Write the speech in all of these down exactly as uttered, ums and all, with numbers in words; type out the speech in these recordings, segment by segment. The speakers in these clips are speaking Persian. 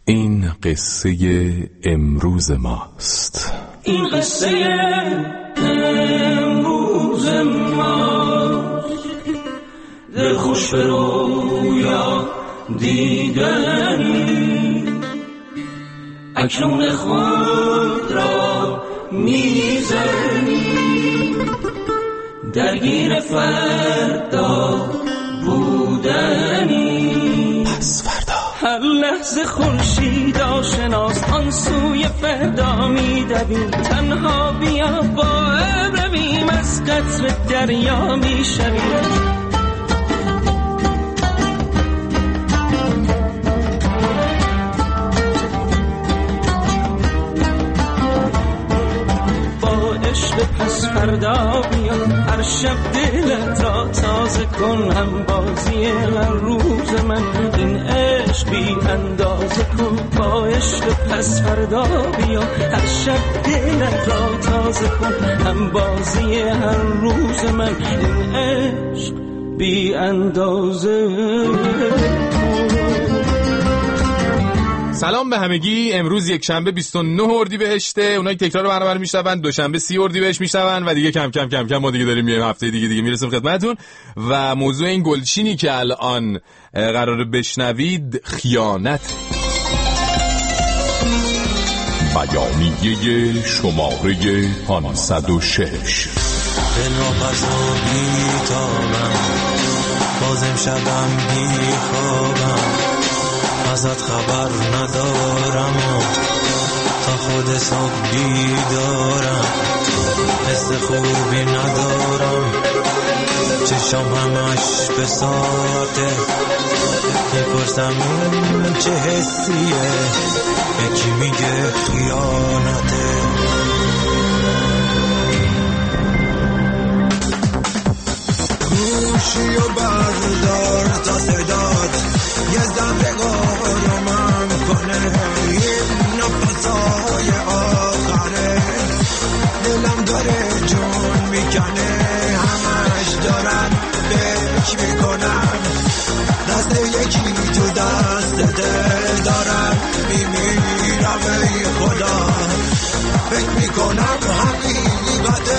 این قصه امروز ماست. این قصه امروز ماست. دل خوش به رویا دیدنی، اکنون خود را میزنی، درگیر فردا بودنی. پس فردا هر لحظه خورشید آشناس، آن سوی فردا میدویم. تنها بیا با ابر رویم، از قطر دریا میشویم. پس فردا بیا، هر شب دلت را تازه کن. هم بازی هر روز من، این عشق بی اندازه کن. با عشق پس فردا بیا، هر شب دلت را تازه کن. هم بازی هر روز من، این عشق بی اندازه کن. سلام به همگی. امروز یک شنبه بیست و نه اردیبهشت. اونایی که تکرار برنامه رو میشنون دوشنبه سی اردیبهشت میشنون و دیگه کم کم کم کم ما دیگه داریم میایم هفته دیگه دیگه میرسیم خدمتتون. و موضوع این گلچینی که الان قراره بشنوید خیانت. بیانیه شماره پانصد و شش. دل را پسابی تابم، بازم شبم بی خوابم. ازت خبر ندارم و تا خود صبح بیدارم. حس خوبی ندارم، چشم همش به ساعته. میپرسم این چه حسیه، یکی میگه خیانته. گوشی و بردار تا صداد یه زمرگاه رو من کنه. این نفسای آخره دلم داره جون میکنه. همش دارم فکر میکنم، دست یکی تو دست دل دارم میمیرم. ای خدا فکر میکنم حقیقته.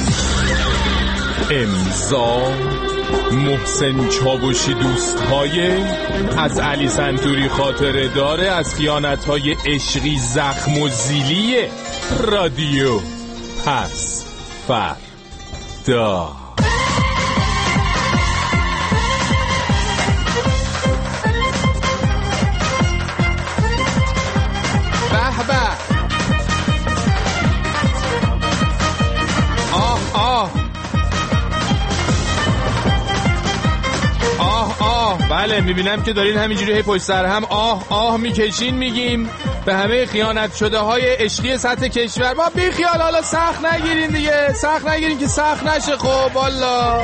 امضا محسن چاوشی. دوستهای از علی سنتوری خاطره داره از خیانت‌های عشقی زخم و زیلی رادیو پس فردا. به به. آه آه بله، میبینم که دارین همینجوری هی پشت سر هم آه آه میکشین. میگیم به همه خیانت شده های عشقی سطح کشور ما بی خیال. حالا سخت نگیرین دیگه، سخت نگیرین که سخت نشه. خب والا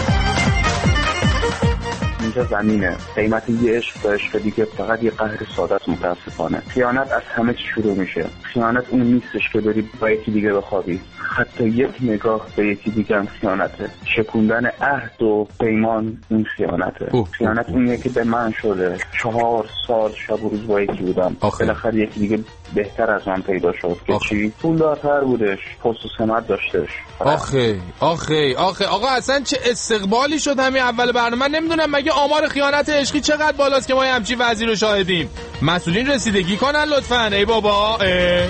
اینجا زمینه، قیمت یه عشق به عشق دیگه فقط یه قهر ساده است. متاسفانه خیانت از همه چی شروع میشه. خیانت اون نیستش که داری با یکی دیگه بخوابی، حتی یک نگاه به یکی دیگه هم خیانته. شکوندن عهد و پیمان این خیانته. اوه. خیانت اونیه که به من شده. چهار سال شب و روز با یکی بودم، بالاخره یکی دیگه بهتر از من پیدا شد که آخه. چی؟ پولدارتر بودش، پست و سمت داشتش. آخه آخه آخه آقا اصلا چه استقبالی شد همین اول برنامه. من نمیدونم مگه آمار خیانت عشقی چقدر بالاست که ما همچین وضعی رو شاهدیم. مسئولین رسیدگی کنن لطفاً. ای بابا اه.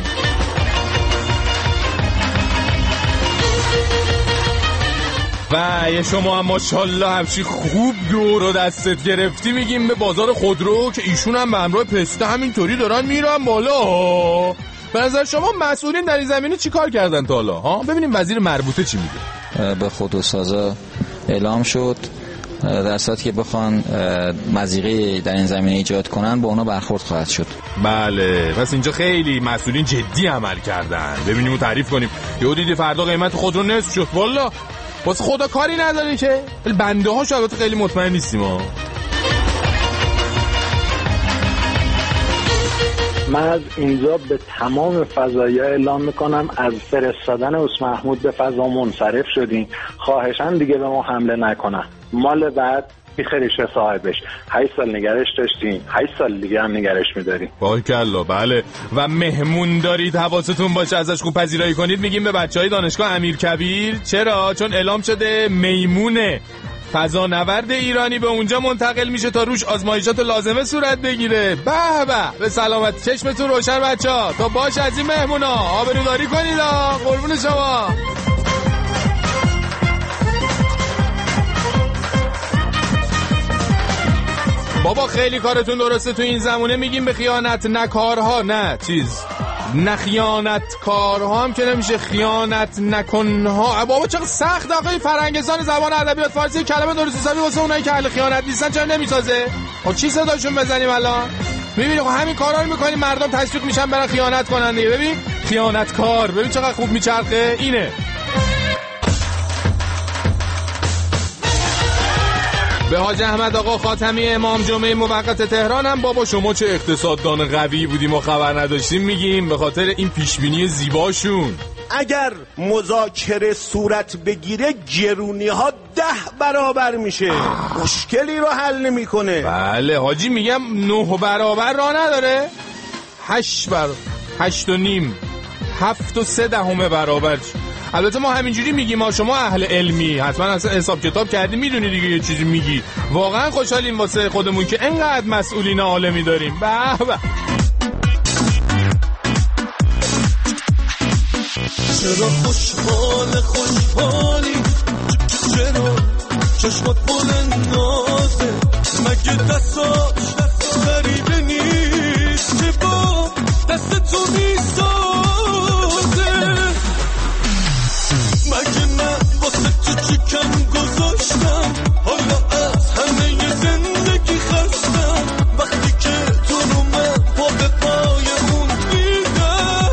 و یه شما هم ماشاءالله همچی خوب دور و دستت گرفتی. میگیم به بازار خودرو که ایشون هم به همراه پسته همینطوری دارن میرن بالا. به نظر شما مسئولین در این زمینه چی کار کردن تا حالا؟ ها ببینیم وزیر مربوطه چی میگه. به خودروسازا اعلام شد در صورتی که بخوان مضیقه در این زمینه ایجاد کنن با اونا برخورد خواهد شد. بله، پس اینجا خیلی مسئولین جدی عمل کردن. ببینیم و تعریف کنیم. یهو دیدی فردا قیمت خودرو نصف شد. والا واسه خدا کاری نداره که. بنده ها البته خیلی مطمئن نیستیم ها. من از اینجا به تمام فضایا اعلام میکنم از فرستادن عث محمود به فضا منصرف شدیم. خواهشاً دیگه به ما حمله نکنن. مال بعد بیخیرش صاحبش. هشت سال نگرش داشتیم، هشت سال دیگه هم نگرش می‌داریم. باریکلا. بله. و مهمون دارید حواستون باشه ازش خوب پذیرایی کنید. میگیم به بچهای دانشگاه امیرکبیر. چرا؟ چون اعلام شده میمونه فضانورد ایرانی به اونجا منتقل میشه تا روش آزمایشات لازمه صورت بگیره. به به به سلامت. چشمتون روشن بچه‌ها. تا باش از این مهمونا آبروداری کنید. قربون شما. بابا خیلی کارتون درسته تو این زمونه. میگیم به خیانت نکارها، نه چیز نه خیانت کارها هم که نمیشه، خیانت نکنها. بابا چقدر سخت آقای فرنگستان زبان ادبیات فارسی کلمه درست حسابی واسه اونایی که اهل خیانت نیستن چرا نمیسازه؟ خب چی صداشون بزنیم الان؟ ببین خب همین کارا رو میکنیم مردم تشویق میشن برن خیانت کنن دیگه. ببین خیانت کار، ببین چقدر خوب میچرخه. اینه به حاج احمد آقا خاتمی امام جمعه موقت تهران هم بابا شما چه اقتصاددان قوی بودیم و خبر نداشتیم میگیم به خاطر این پیشبینی زیباشون. اگر مذاکره صورت بگیره گرونی ها ده برابر میشه. مشکلی رو حل نمیکنه. بله حاجی میگم نه برابر را نداره، هشت بر هشت و نیم هفت و سه دهم برابر. البته ما همینجوری میگیم، ما شما اهل علمی حتما اصلا حساب کتاب کردی میدونی دیگه یه چیزی میگی. واقعا خوشحالیم واسه خودمون که انقدر مسئولین عالمی داریم. به به. چرا خوشحال خوشحالی، چرا چشمات بلند نازه، مگه دستاش غریبه نیست که با دست تو میسازه، مگه من واسه تو چکم گذاشتم، حالا از همه زندگی خستم، وقتی که تو رو من پا به پای اون دیدم.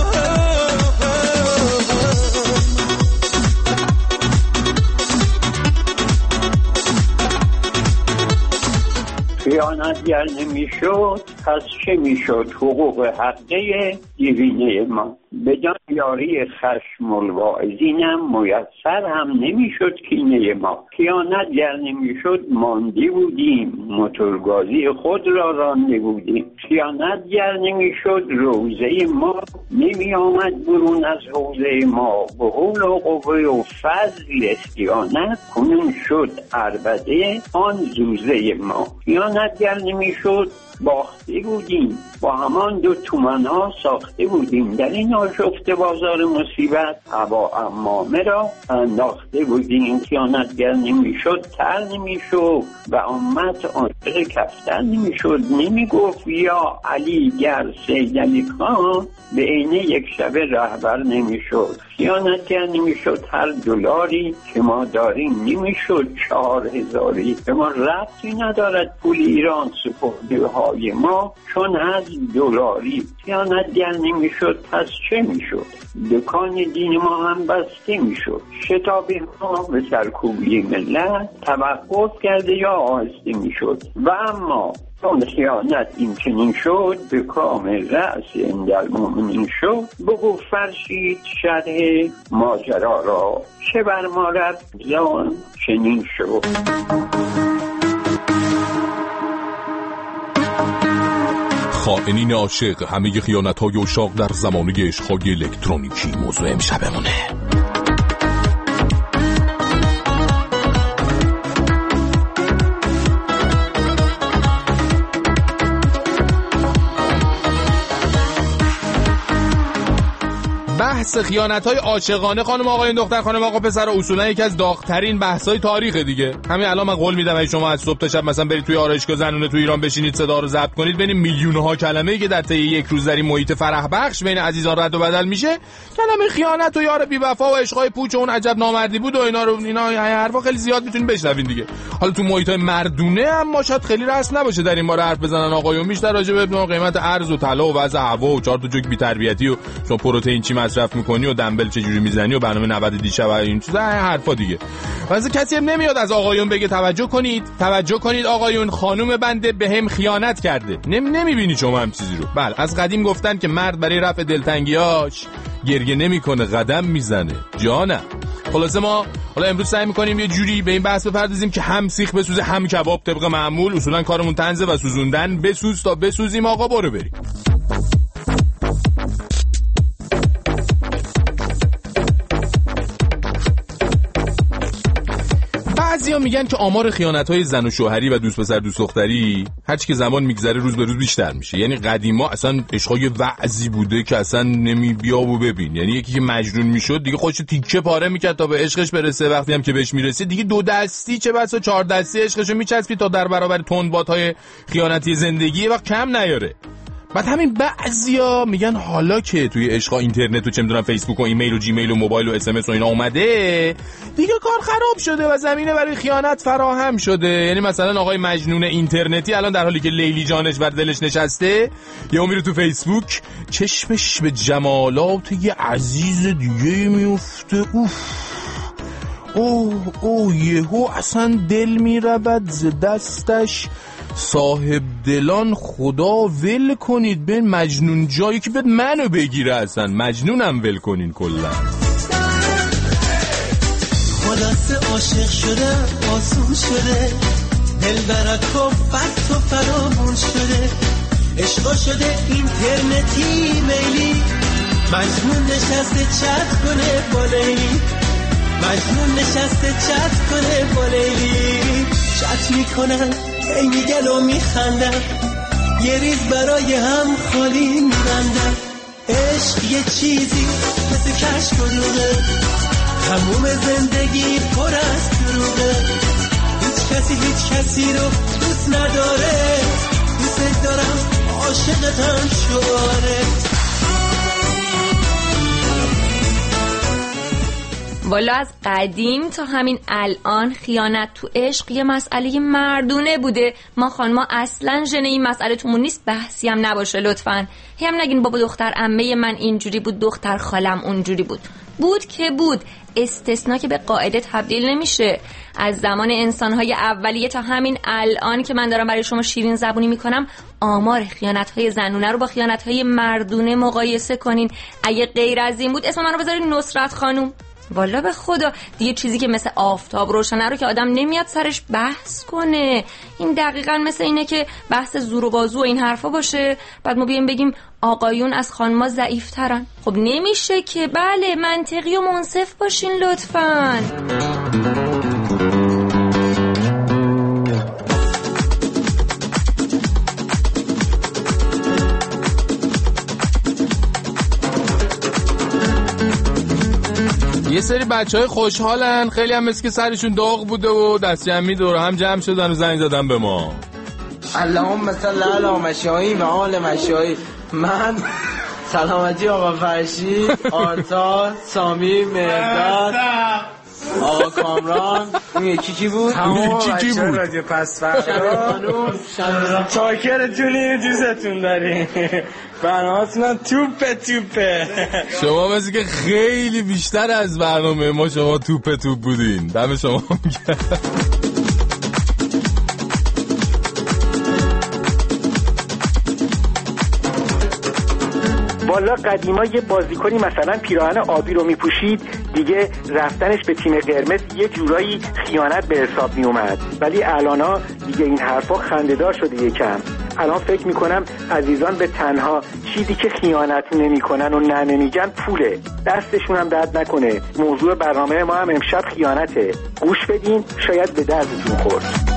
خیانتگر نمیشد پس چه میشد؟ حقوق حقه دیرینه ما به جان یاری خشم الواعظینم میسر هم نمیشد کینه ما. خیانتگر نمیشد ماندی بودیم، موتورگازی خود را رانده بودیم. خیانتگر نمیشد روزه ما نمی آمد برون از حوزه ما، به حول و قوه و فضل خیانت کنون شد عربده آن زوزه ما. خیانتگر نمیشد باخته بودیم، با همان دو تومن ها ساخته بودیم، در این آشفته بازار مصیبت هوا امامه را انداخته بودیم. خیانتگر نمیشد تر نمیشد و امت عاشق کفتر نمیشد، نمیگفت یا علی گر سید علی خان به عینه یک شبه رهبر نمیشد. خیانتگر نمیشد هر دلاری که ما داریم نمیشد چهار هزاری. به ما ربطی ندارد پول ایران سپرده های ما چون از دلاری. خیانتگر نمیشد پس چه میشد؟ دکان دین ما هم بسته میشد. شتابی ها به سرکوبی ملت توقف کرده یا آهسته میشد. و اما چون خیانت این چنین شد به کام رأس اندر مؤمنین شد. بگو فرشید شرح ماجرا را چه بر ما رفت زان چنین شد. خائنین عاشق، همه خیانت‌های اشاق در زمانه عشق‌های الکترونیکی موضوع امشبمونه. بحث خیانت‌های عاشقانه خانم آقایون دختر خانم آقا پسر اصولا یکی از داغ‌ترین بحث‌های تاریخ دیگه. همین الان من قول میدم اگه شما از صبح تا شب مثلا برید توی آرایشگاه زنونه تو ایران بشینید صدا رو ضبط کنید، ببینید میلیون‌ها کلمه‌ای که در طی یک روز در این محیط فرح بخش بین عزیزان رد و بدل میشه، کلمه خیانت و یار بی‌وفا و عشقای پوچ و اون عجب نامردی بود و اینا رو اینا حرفا خیلی زیاد میتونید بشنوین دیگه. حالا تو محیط‌های مردونه اما شاید خیلی رسم نباشه در این باره حرف بزنن آقایون، بیشتر راجع به قیمت ارز و طلا و وضع هوا و چهار تا جوک بی‌تربیتی و چون پروتئین چی مصرف می‌کنی و دنبل چجوری میزنی و برنامه نود دیشب و این چیزا حرفا دیگه. واسه کسی هم نمیاد از آقایون بگه توجه کنید توجه کنید آقایون خانم بنده بهم خیانت کرده. نمی نمیبینی شما هم چیزی رو؟ بله از قدیم گفتن که مرد برای رفع دلتنگیاش گریه نمیکنه قدم میزنه. جانم خلاصه ما حالا امروز سعی می‌کنیم یه جوری به این بحث بپردازیم که هم سیخ بسوزه هم کباب طبق معمول. اصولا کارمون طنزه و سوزوندن. بسوز تا بسوزیم آقا، برو بریم. بعضیا میگن که آمار خیانت‌های زن و شوهری و دوست پسر دوست دختری هرچی که زمان میگذره روز به روز بیشتر میشه. یعنی قدیما اصلا عشقای وعظی بوده که اصلا نمی بیا و ببین. یعنی یکی که مجنون میشد دیگه خودش تیکه پاره میکرد تا به عشقش برسه. وقتی هم که بهش میرسه دیگه دو دستی چه بسا چهار دستی عشقشو میچسبید تا در برابر تندبادهای خیانتی زندگی وقت کم نیاره. بعد همین بعضیا میگن حالا که توی عشقا اینترنت و چه میدونم فیسبوک و ایمیل و جیمیل و موبایل و اس ام اس و اینا اومده دیگه کار خراب شده و زمینه برای خیانت فراهم شده. یعنی مثلا آقای مجنون اینترنتی الان در حالی که لیلی جانش بر دلش نشسته یا میره تو فیسبوک چشمش به جمالات یه عزیز دیگه میفته. اوف اوه اوه یهو اصلا دل میرود ز دستش. صاحب دلان خدا ول کنید به مجنون جایی که بد منو بگیره. اصلا مجنونم ول کنین کلا. خلاصه عاشق شدم آسون شده، دل برکم فت و فرامون شده، عشقا شده اینترنتی میلی، مجنون نشسته چت کنه با لیلی، مجنون نشسته چت کنه با لیلی، چت میکنن ای میگن و میخندن، یه ریز برای هم خالی میبندن. عشق یه چیزی مثل کشک و دوغه، تموم زندگی پر از دروغه، هیچ کسی هیچ کسی رو دوست نداره، دوست دارم عاشقتم شعاره. والا از قدیم تا همین الان خیانت تو عشق یه مسئله مردونه بوده. ما خانما اصلا ژن این مسئله تومون نیست، بحثی هم نباشه لطفاً. هم نگین بابا دختر عمه من اینجوری بود، دختر خالم اونجوری بود. بود که بود، استثنا که به قاعده تبدیل نمیشه. از زمان انسان‌های اولیه تا همین الان که من دارم برای شما شیرین زبونی میکنم، آمار خیانت‌های زنونه رو با خیانت‌های مردونه مقایسه کنین. اگه غیر از این بود اسم منو بذارین نصرت خانوم. والا به خدا دیگه چیزی که مثل آفتاب روشنه رو که آدم نمیاد سرش بحث کنه. این دقیقاً مثل اینه که بحث زور و بازو و این حرفا باشه بعد ما بیایم بگیم آقایون از خانما ضعیف‌ترن. خب نمیشه که. بله منطقی و منصف باشین لطفاً. یه سری بچهای خوشحالن، خیلی هم مثل که سرشون داغ بوده و دست جمعی دور هم جمع شدن و زنگ زدن به ما. اللهم صل علی مشایی و آل مشایی. من سلامتی آقا فرشی، آرتا، سامی، مهرداد، آقا کامران، اون یکی کی بود؟ اون یکی کی بود؟ رادیو پس فردا چاکرتونی دوستتون داریم، برنامه‌تون توپه توپه. شما مثل که خیلی بیشتر از برنامه ما شما توپه توپ بودین. دم شما میگم. والا قدیما یه بازیکنی مثلا پیراهن آبی رو میپوشید دیگه رفتنش به تیم قرمز یه جورایی خیانت به حساب میومد، ولی الانا دیگه این حرفا خنده‌دار شده یکم. الان فکر میکنم عزیزان به تنها چیزی که خیانت نمیکنن و نه نمیگن پوله. دستشون هم درد نکنه. موضوع برنامه ما هم امشب خیانته. گوش بدین شاید به دردتون خورد.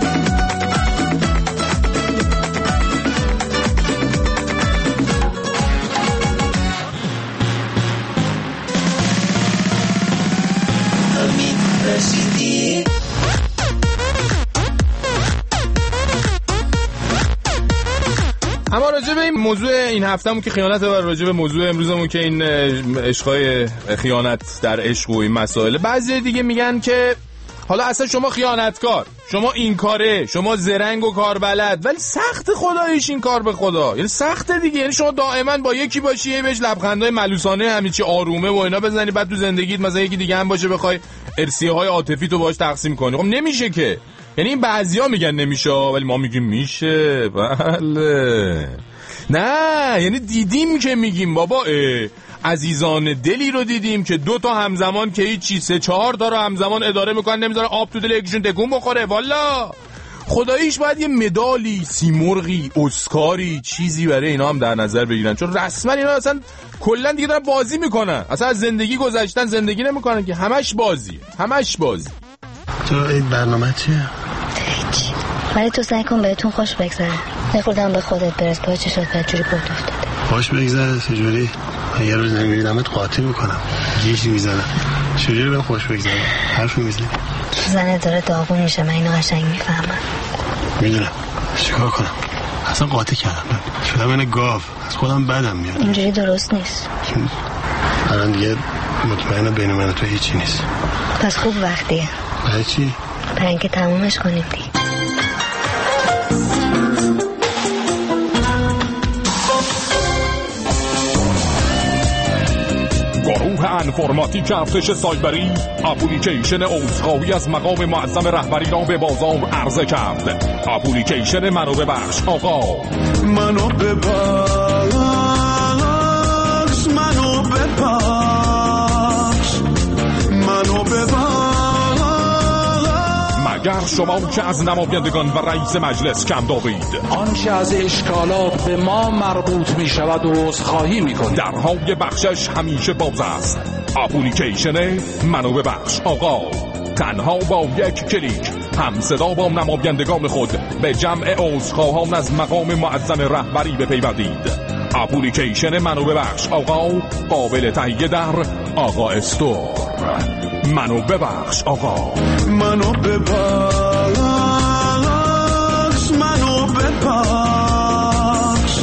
اما راجع به این موضوع این هفتهمون که خیانت و راجع به موضوع امروزمون که این عشقای خیانت در عشق و این مسائل، بعضی دیگه میگن که حالا اصلا شما خیانتکار، شما این کاره، شما زرنگ و کار بلد، ولی سخت خداییش این کار به خدا. یعنی سخته دیگه. یعنی شما دائما با یکی باشی بهش لبخندای ملوسانه همین چی آرومه و اینا بزنی، بعد تو زندگیت مثلا یکی دیگه هم باشه بخوای ارسیه‌های عاطفی تو باهاش تقسیم کنی. خب نمیشه که. یعنی این بعضیا میگن نمیشه ولی ما میگیم میشه. بله نه یعنی دیدیم که میگیم بابا اه. عزیزان دلی رو دیدیم که دو تا همزمان که هیچی سه چهار تا رو همزمان اداره میکنن، نمیذاره آب تو دل یکیشون تکون بخوره. والا خداییش باید یه مدالی، سیمرغی، اسکاری، چیزی برای اینا هم در نظر بگیرن، چون رسما اینا اصلا کلا دیگه دارن بازی میکنن، اصلا از زندگی گذشتن زندگی نمیکنن که همش بازی همش بازی. تو این برنامه چیه؟ هیچ. ولی تو سعی کن بهتون خوش بگذره. نخوردم به خودت برس، پای چشات بدجوری پرد افتاده. خوش بگذره چجوری؟ یه روز نمیبینمت قاطی میکنم، گیش میزنم. چجوری بهم خوش بگذره؟ حرف میزنی؟ زنه داره داغون میشه، من اینو قشنگ میفهمم. میدونم. چیکار کنم؟ اصلا قاطی کردم، شدم این گاو، از خودم بدم میاد. اینجوری درست نیست. الان دیگه مطمئنم بین من و تو هیچی نیست. پس خوب وقتیه. برای چی؟ برای اینکه تمومش کنیم دیگه. گروه انفرماتیک ارتش سایبری اپلیکیشن عذرخواهی از مقام معظم رهبری را به بازار عرضه کرد. اپلیکیشن منو ببخش آقا، منو ببخش، منو ببخش، منو ببخش. مگر شما که از نمایندگان و رئیس مجلس کم دارید؟ آنچه از اشکالات به ما مربوط می شود و عذرخواهی می کنید. درهای بخشش همیشه باز است. اپلیکیشن منو ببخش آقا، تنها با یک کلیک هم صدا با نمایندگان خود به جمع عذرخواهان از مقام معظم رهبری بپیوندید. اپلیکیشن منو ببخش آقا قابل تهیه در آقا استور. منو ببخش آقا، منو ببخش، منو ببخش.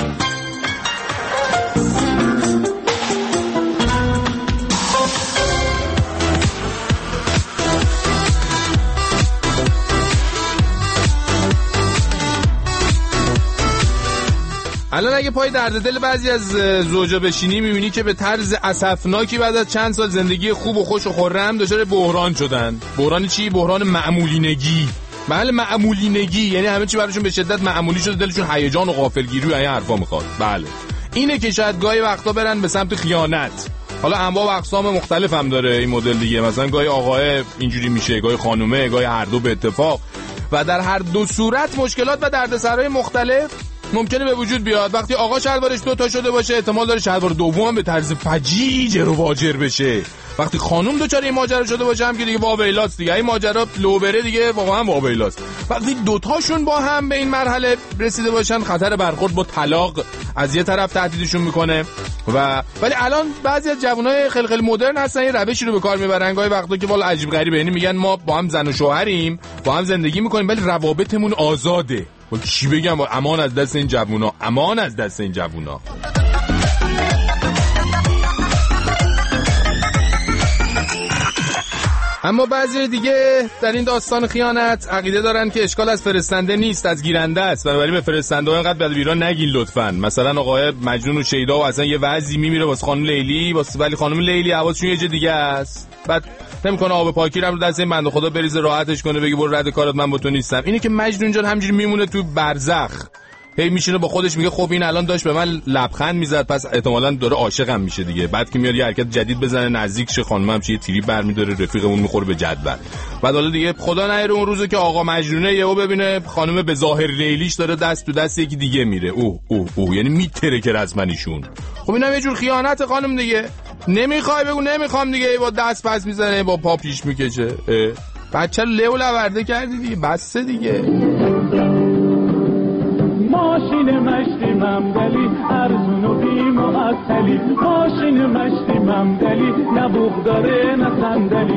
الان اگه پای درد دل بعضی از زوجا بشینی میبینی که به طرز اسفناکی بعد از چند سال زندگی خوب و خوش و خرم دچار بحران شدن. بحران چی؟ بحران معمولینگی. بله معمولینگی یعنی همه چی براشون به شدت معمولی شده، دلشون هیجان و غافلگیری و این حرفا میخواد. بله اینه که شاید گاهی وقتا برن به سمت خیانت. حالا انواع و اقسام مختلف هم داره این مدل دیگه، مثلا گاهی آقاه اینجوری میشه، گاهی خانومه، گاهی هر دو به اتفاق، و در هر دو صورت مشکلات و دردسرای مختلف ممکنه به وجود بیاد. وقتی آقا شلوارش دو تا شده باشه احتمال داره شلوار دوم به طرز فجیع رو واجر بشه. وقتی خانم دوچار این ماجرا شده باشه هم که دیگه واویلاست دیگه، این ماجرا لو بره دیگه واقعا واویلاست. وقتی دوتاشون با هم به این مرحله رسیده باشن خطر برخورد با طلاق از یه طرف تهدیدشون میکنه. و ولی الان بعضی از جوانای خیلی خیلی مدرن هستن یه روشی رو به کار میبرن گاهی وقتا که والا عجیب غریبه، یعنی میگن ما با هم زن و شوهریم، با هم زندگی میکنیم ولی روابطمون آزاده. با چی بگم؟ با امان از دست این جوونا، امان از دست این جوونا. اما بعضی دیگه در این داستان خیانت عقیده دارن که اشکال از فرستنده نیست، از گیرنده است. بنابراین به فرستنده ها اینقدر بد و بیرا نگین لطفاً. مثلا آقای مجنون و شیدا و اصلا یه وضعی میمیره واسه خانم لیلی، واسه ولی خانم لیلی حواسشون یه جا دیگه است. بعد نمیکنه آب پاکی رو دست این بنده خدا بریزه راحتش کنه بگی برو رد کارات من با تو نیستم. اینه که مجنون جان همینجوری میمونه تو برزخ، هی میشینه با خودش میگه خب این الان داشت به من لبخند میزد پس احتمالاً داره عاشقم میشه دیگه. بعد که میاد یه حرکت جدید بزنه نزدیک شه خانمم چه تیری برمیداره رفیقمون میخوره به جدول. بعد حالا دیگه خدا نهره اون روزو که آقا مجنونه یهو ببینه خانم به ظاهر لیلیش داره دست تو دست یکی دیگه میره. اوه اوه اوه یعنی میتره که رسمنیشون. خب اینم یه جور خیانت خانم دیگه. نمیخوای بگو نمیخوام دیگه، با دست پس میزنه با پا پیش میکشه. بچه لو لورده کردی دیگه، بسه دیگه. ماشین مشتی ممدلی ارزون و بی معطلی، ماشین مشتی ممدلی نه بوق داره نه صندلی.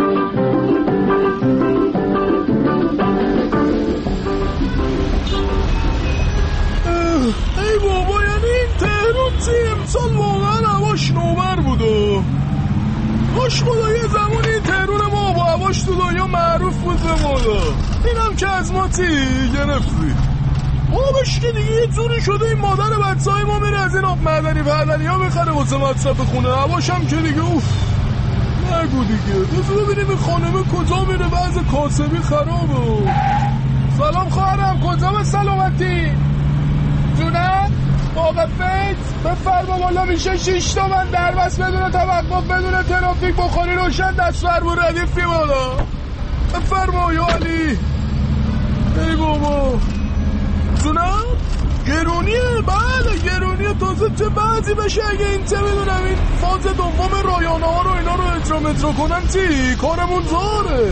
ای بابا یعنی این تهران تی امسال واقعا هواش نوبر بود و باش خدا یه زمان این تهران ما با هواش تو دنیا معروف بود به مولا. اینم که از ما تی گرفتی آبش که دیگه یه جوری شده این مادر بچه های ما میره از این آب معدنی فردنی ها بخره واسه مصرف خونه. هواشم که دیگه اوف نگو دیگه. بذار ببینیم این خانمه کجا میره، بعض کاسبی خرابه. سلام خواهرم، کجا به سلامتی؟ جونم؟ آقا فیت بفرما بالا میشه شش تومن دربست بدون توقف بدون ترافیک بخوری روشن دست فرمون ردیفی بالا بفرما یا علی. ای بابا جونم گرونیه. بله گرونیه. تازه چه بعضی بشه اگه این چه بدونم این فاز دوم رایانه ها رو اینا رو اجرا مترا کنن چی کارمون زاره.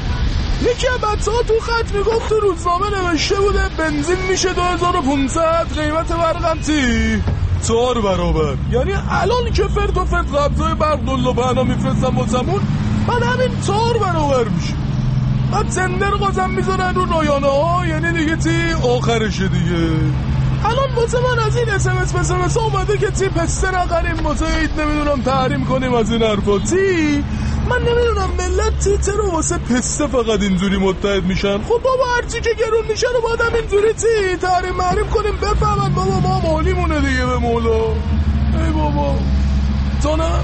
یکی از بچه ها تو خط میگفت تو روزنامه نوشته بوده بنزین میشه دو هزار و پونصد قیمت برقم چی چهار برابر. یعنی الان که فرد و فرد قبضای برق دلو بهنا میفرستم واسمون بعد همین چهار برابر میشه. بعد زندر قازم میذارن رو رایانه ها یعنی دیگه چی آخرشه دیگه. الان واسه من از این اس ام اس اس ام اس اومده که چی پسته نقریم واسه عید نمیدونم تحریم کنیم از این حرفا چی. من نمیدونم ملت چی چرا واسه پسته فقط اینجوری متحد میشن. خب بابا هرچی که گرون میشه رو باید هم اینجوری چی تحریم محریم کنیم بفهمن بابا ما مالیمونه دیگه به مولا. ای بابا تو نه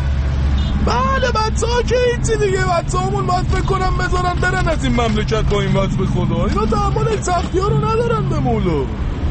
بله بچه ها که هیچی دیگه بچه همون باید فکر کنم بذارن برن از این مملکت با این وضع به خدا. اینا تحمل این سختی ها رو ندارن به مولا.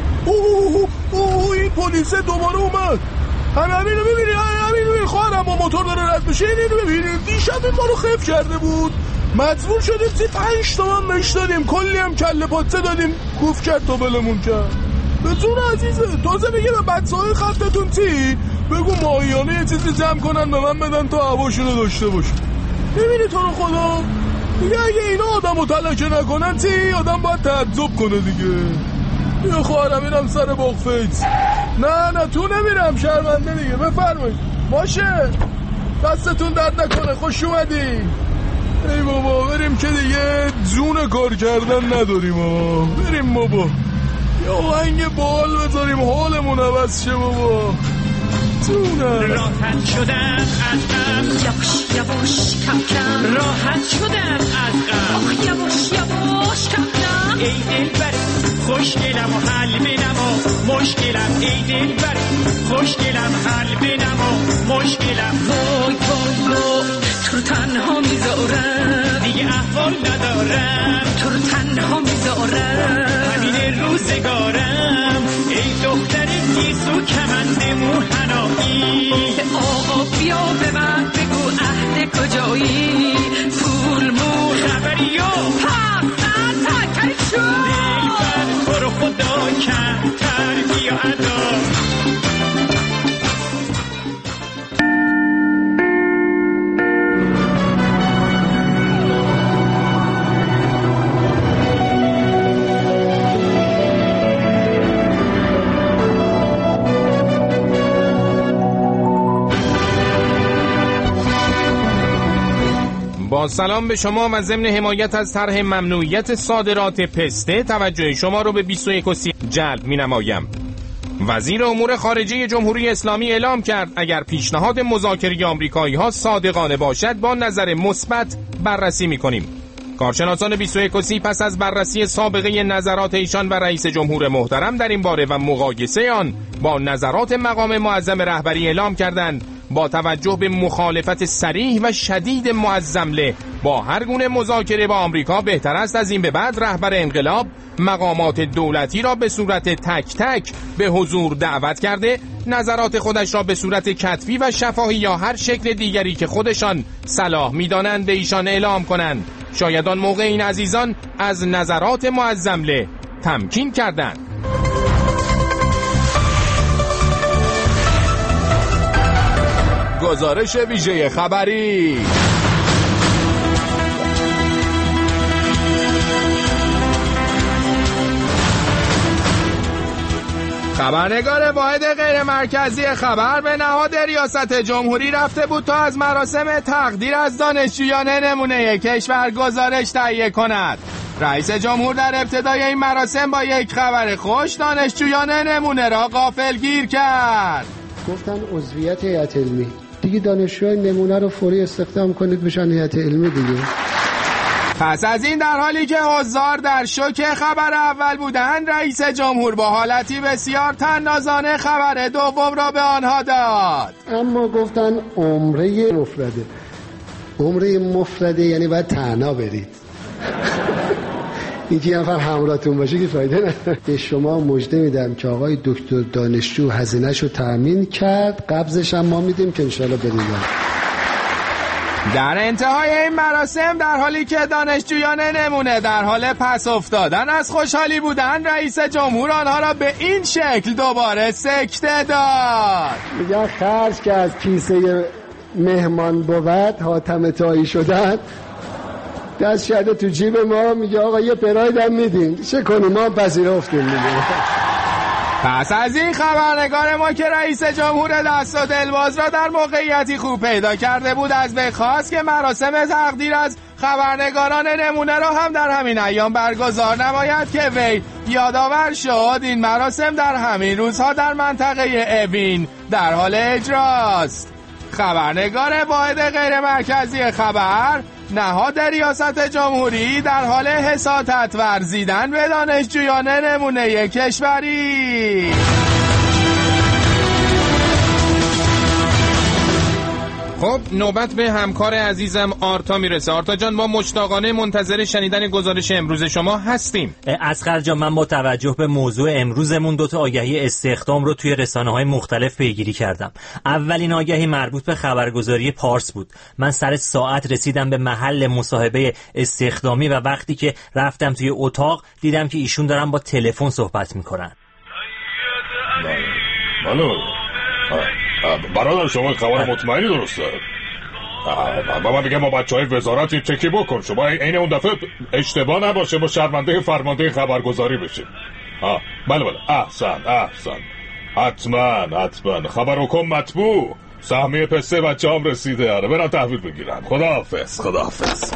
اوه اوه این پلیسه دوباره اومد. همین رو میبینی همین رو میبینی خواهرم با موتور داره رد میشه. این رو میبینی دیشب این ما رو خف کرده بود مجبور شدیم سی پنج تومن بهش دادیم کلی هم کله پاچه دادیم کوف کرد تا بلمون کرد. به جون عزیزه تازه میگه به بچه های خطتون چی بگو ماهیانه یه چیزی جمع کنن به من بدن تا هواشونو داشته باشن. میبینی تو رو خدا دیگه اگه اینا آدم رو تلکه نکنن چی آدم باید تعجب کنه دیگه. یا خواهرم اینم سر بغفیت. نه نه تو نمیرم شرمنده دیگه. بفرمایید باشه دستتون درد نکنه خوش اومدی. ای بابا بریم که دیگه جون کار کردن نداریم ها. بریم بابا یا آهنگ بال بذاریم حالمون عوض شه بابا. جونم راحت شدم از غم یواش یواش کم کم راحت شدم از غم آخ یواش یواش کم کم ای دلبر خوشگلم و حل بنما مشکلم ای دلبر خوشگلم حل بنما مشکلم وای وای وای تو رو تنها میذارم دیگه احوال ندارم تو رو تنها میذارم همین روزگارم ای دختر گیسو کمند موهنایی آقا بیا به من بگو عهد کجایی پول مول خبری و حقا تکر شد دلبر تو رو خدا کمتر بیا ادا. با سلام به شما و ضمن حمایت از طرح ممنوعیت صادرات پسته توجه شما رو به بیست و یک و سی جلب می نمایم. وزیر امور خارجه جمهوری اسلامی اعلام کرد اگر پیشنهاد مذاکره آمریکایی ها صادقانه باشد با نظر مثبت بررسی می کنیم. کارشناسان بیست و یک و سی پس از بررسی سابقه نظرات ایشان و رئیس جمهور محترم در این باره و مقایسه آن با نظرات مقام معظم رهبری اعلام کردند با توجه به مخالفت صریح و شدید معظمله با هر گونه مذاکره با آمریکا بهتر است از این به بعد رهبر انقلاب مقامات دولتی را به صورت تک تک به حضور دعوت کرده نظرات خودش را به صورت کتبی و شفاهی یا هر شکل دیگری که خودشان صلاح می‌دانند به ایشان اعلام کنند. شاید آن موقع این عزیزان از نظرات معظمله تمکین کردند. گزارش ویژه خبری. خبرنگار واحد غیر مرکزی خبر به نهاد ریاست جمهوری رفته بود تا از مراسم تقدیر از دانشجویان نمونه کشور گزارش تهیه کند. رئیس جمهور در ابتدای این مراسم با یک خبر خوش دانشجویان نمونه را غافلگیر کرد. گفتن عضویت هیئت علمی دیگه دانشجوی نمونه رو فوری استخدام کنید بشن هیئت علمی دیگه. پس از این در حالی که حضار در شوک خبر اول بودند رئیس جمهور با حالتی بسیار طنازانه خبر دوم را به آنها داد. اما گفتن عمره مفرده. عمره مفرده یعنی باید تنها برید. اینکه یه نفر همراهتون باشه که فایده نداره. به شما مژده میدم که آقای دکتر دانشجو هزینه‌شو تأمین کرد، قبضش هم ما میدیم که انشالله بدیم. در انتهای این مراسم در حالی که دانشجویان نمونه در حال پس افتادن از خوشحالی بودن، رئیس جمهور آنها را به این شکل دوباره سکته داد. میگن خرج که از کیسه مهمان بود حاتم تایی شدن، دست شده تو جیب ما، میگه آقا یه پراید هم میدیم، چه کنیم ما پذیرفتیم میگه. پس از این خبرنگار ما که رئیس جمهور دست و دلباز را در موقعیتی خوب پیدا کرده بود از وی خواست که مراسم تقدیر از خبرنگاران نمونه را هم در همین ایام برگزار نماید که وی یادآور شد این مراسم در همین روزها در منطقه اوین در حال اجراست. خبرنگار واحد غیر مرکزی خبر نهاد ریاست جمهوری در حال حسادت ورزیدن به دانشجویان نمونه کشوری. خب نوبت به همکار عزیزم آرتا میرسه. آرتا جان ما مشتاقانه منتظر شنیدن گزارش امروز شما هستیم. اصغر جان من با توجه به موضوع امروزمون دو تا آگهی استخدام رو توی رسانه‌های مختلف پیگیری کردم. اولین آگهی مربوط به خبرگزاری پارس بود. من سر ساعت رسیدم به محل مصاحبه استخدامی و وقتی که رفتم توی اتاق دیدم که ایشون دارن با تلفن صحبت میکنن. بله برادر شما خبر مطمئنی درسته؟ من میگم با بچه های وزارت این چکی بکن، شما این اون دفعه اشتباه نباشه با شرمنده فرمانده خبرگزاری بشیم. بله بله احسن احسن حتما حتما خبر حکم مطبوع، سهمیه پسته بچه هم رسیده، آره برن تحویل بگیرن. خداحافظ خداحافظ.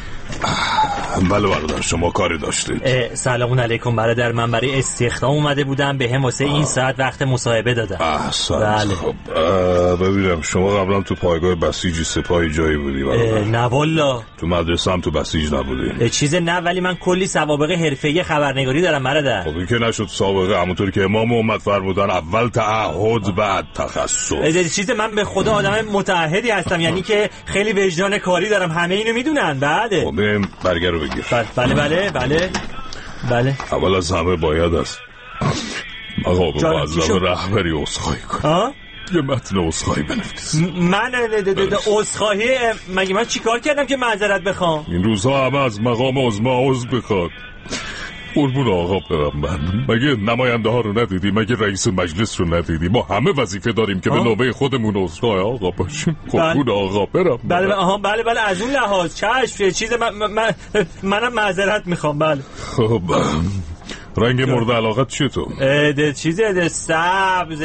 بله برادر شما کاری داشتید؟ سلام علیکم برادر، من برای استخدام اومده بودم، به هم واسه این ساعت وقت مصاحبه دادم. احسن. بله. خب ببینم شما قبلا تو پایگاه بسیجی سپاهی جایی بودی برادر؟ نه والا. تو مدرسه هم تو بسیج نبودی؟ چیز نه، ولی من کلی سوابق حرفه‌ای خبرنگاری دارم برادر. خب این که نشد سابقه، همونطوری که امام محمد فرمودن اول تعهد بعد تخصص. چیز من به خدا آدم متعهدی هستم، یعنی که خیلی وجدان کاری دارم، همه اینو میدونن. بله. خب بریم برگر رو بگیر. بله بله بله بله. اول از همه باید است مقام معظم رهبری عذرخواهی کنم. یه متن عذرخواهی بنویس. من عذرخواهی مگه من چیکار کردم که معذرت بخوام؟ این روزها همه از مقام عظما عذر بخواد. قربون آقا برم من، مگه نماینده ها رو ندیدی؟ مگه رئیس مجلس رو ندیدی؟ ما همه وظیفه داریم که به نوبه خودمون عذرخواه آقا باشیم. قربون آقا برم. بله آها بله بله از اون لحاظ چشم چیز من من منم معذرت میخوام. بله خب رنگ مورد علاقت چیه تو؟ چیزه سبز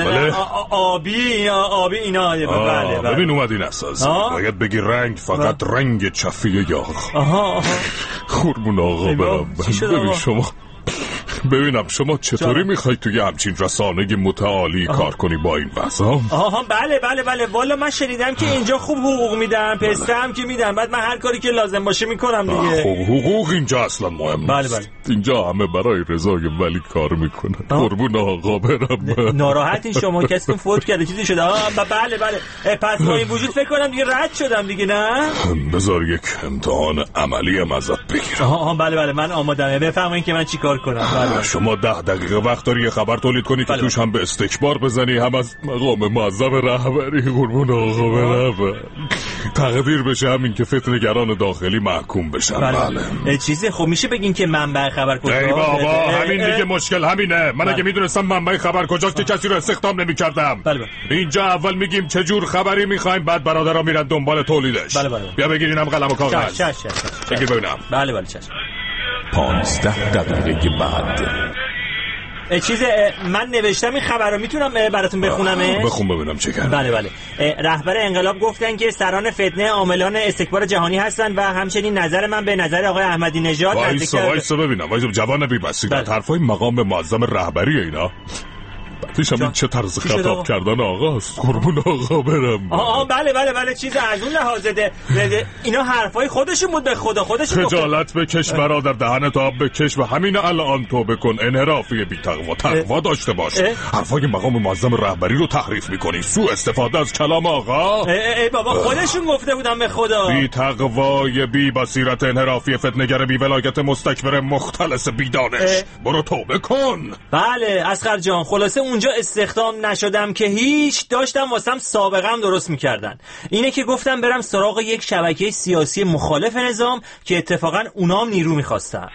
آبی آبی اینا. بله بله ببین اومدین اساس باید بگی رنگ، فقط رنگ چفیه یا آها قربون آقا برم. ببین شما ببینم شما چطوری میخوای توی همچین رسانه متعالی کار کنی با این وضع؟ آها بله بله بله والا من شنیدم که اینجا خوب حقوق میدن، پسته هم که میدن، بعد من هر کاری که لازم باشه میکنم دیگه. خب حقوق اینجا اصلا مهم نیست. بله بله. اینجا همه برای رضای ولی کار میکنن. قربون آقا برم. ناراحتین شما کسیتون فوت کرده چیزی شده؟ بله بله. پس با این وجود فکر کنم دیگه رد شدم دیگه. نه بذار یک امتحان عملی هم ازت بگیرم. آها بله بله من آمادم، بفرمایید که من چیکار کنم. بله شما ده دقیقه وقت داری یه خبر تولید کنی که توش هم به استکبار بزنی هم از مقام معظم رهبری. قربون آقا برم. تقدیر بشه همین که فتنه‌گران داخلی محکوم بشن. بله, بله. چیزی خب میشه بگین که منبع خبر کجاست؟ ای بابا همین دیگه مشکل همینه. من اگه میدونستم منبع خبر کجاست که کسی رو استخدام نمی‌کردم. بله بله. اینجا اول میگیم چه جور خبری می‌خوایم، بعد برادرها میرن دنبال تولیدش. بله بله. بیا بگیرینم قلم و کاغذ. چش چش چش. بگیر ببینم. بله بله چش. پانزده دقیقه بعد. چیز من نوشتم این خبر رو میتونم براتون بخونم؟ بخون ببینم چه کردن. بله بله. رهبر انقلاب گفتن که سران فتنه عاملان استکبار جهانی هستن و همچنین نظر من به نظر آقای احمدی نژاد وایسا وایسا ببینم. وایسا جوان بی بصیرت. حرفای مقام معظم رهبری اینا. پیشم این چه طرز خطاب کردن آقاست؟ قربون آقا برم. آه بله بله بله چیز از اون لحاظه ده. اینا حرفای خودشون بود، به خدا خودشون. خجالت بکش برادر، دهنت آب بکش و همین الان توبه کن. انحرافی بی تقوا، تقوا داشته باش. حرفای مقام معظم رهبری رو تحریف میکنی، سوء استفاده از کلام آقا. ای, ای بابا خودشون گفته بودن به خدا. بی تقوای بی بصیرت انحرافی فتنه‌گر بی ولایت مستکبر مختلس بی دانش، برو توبه کن. بله اصغر جان، خلاصه اونجا استخدام نشدم که هیچ، داشتم واسم سابقم درست میکردن. اینه که گفتم برم سراغ یک شبکه سیاسی مخالف نظام که اتفاقا اونام نیرو میخواستن.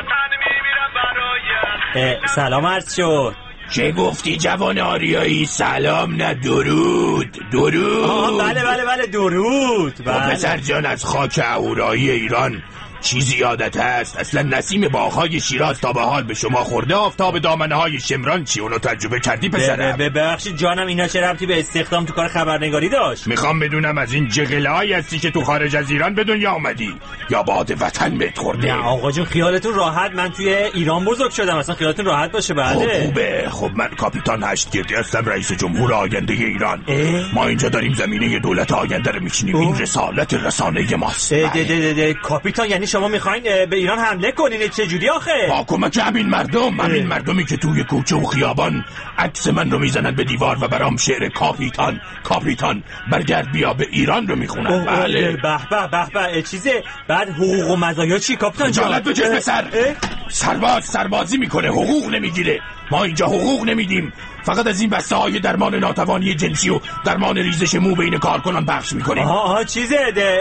سلام عرض شد. چه گفتی جوان آریایی؟ سلام نه درود. درود. آه بله بله بله درود. بله. پسر جان از خاک اهورایی ایران چیزی یادت هست؟ اصلا نسیم باغ‌های شیراز تا به حال به شما خورده؟ آفتاب دامنه‌های شمران چی اونو تجربه کردی پسرم؟ ببخشید جانم، اینا چه ربطی به استخدام تو کار خبرنگاری داشت؟ میخوام بدونم از این جغله‌ای هستی که تو خارج از ایران به دنیا آمدی یا باد وطن بهت خورده؟ نه آقا جون خیالتون راحت، من توی ایران بزرگ شدم، اصلا خیالتون راحت باشه. بله خب خوبه. خب من کاپیتان هشتگردی هستم، رئیس جمهور آینده ایران. اه؟ ما اینجا داریم زمینه دولت آینده رو میچینیم. این رسالت رسانه ماست. کاپیتان یعنی شما میخواین به ایران حمله کنین؟ چه جوری آخه؟ با کمک همین مردم، همین مردمی که توی کوچه و خیابان عکس من رو میزنن به دیوار و برام شعر کاپیتان کاپیتان برگرد بیا به ایران رو میخونن. بله به به به به چیزه. بعد حقوق و مزایا چی کاپیتان جان؟ جالت بکش پسر. سرباز سربازی میکنه، حقوق نمیگیره. ما اینجا حقوق نمیدیم، فقط از این بسته های درمان ناتوانی جنسی و درمان ریزش مو بین کارکنان بخش میکنیم. آها چیزه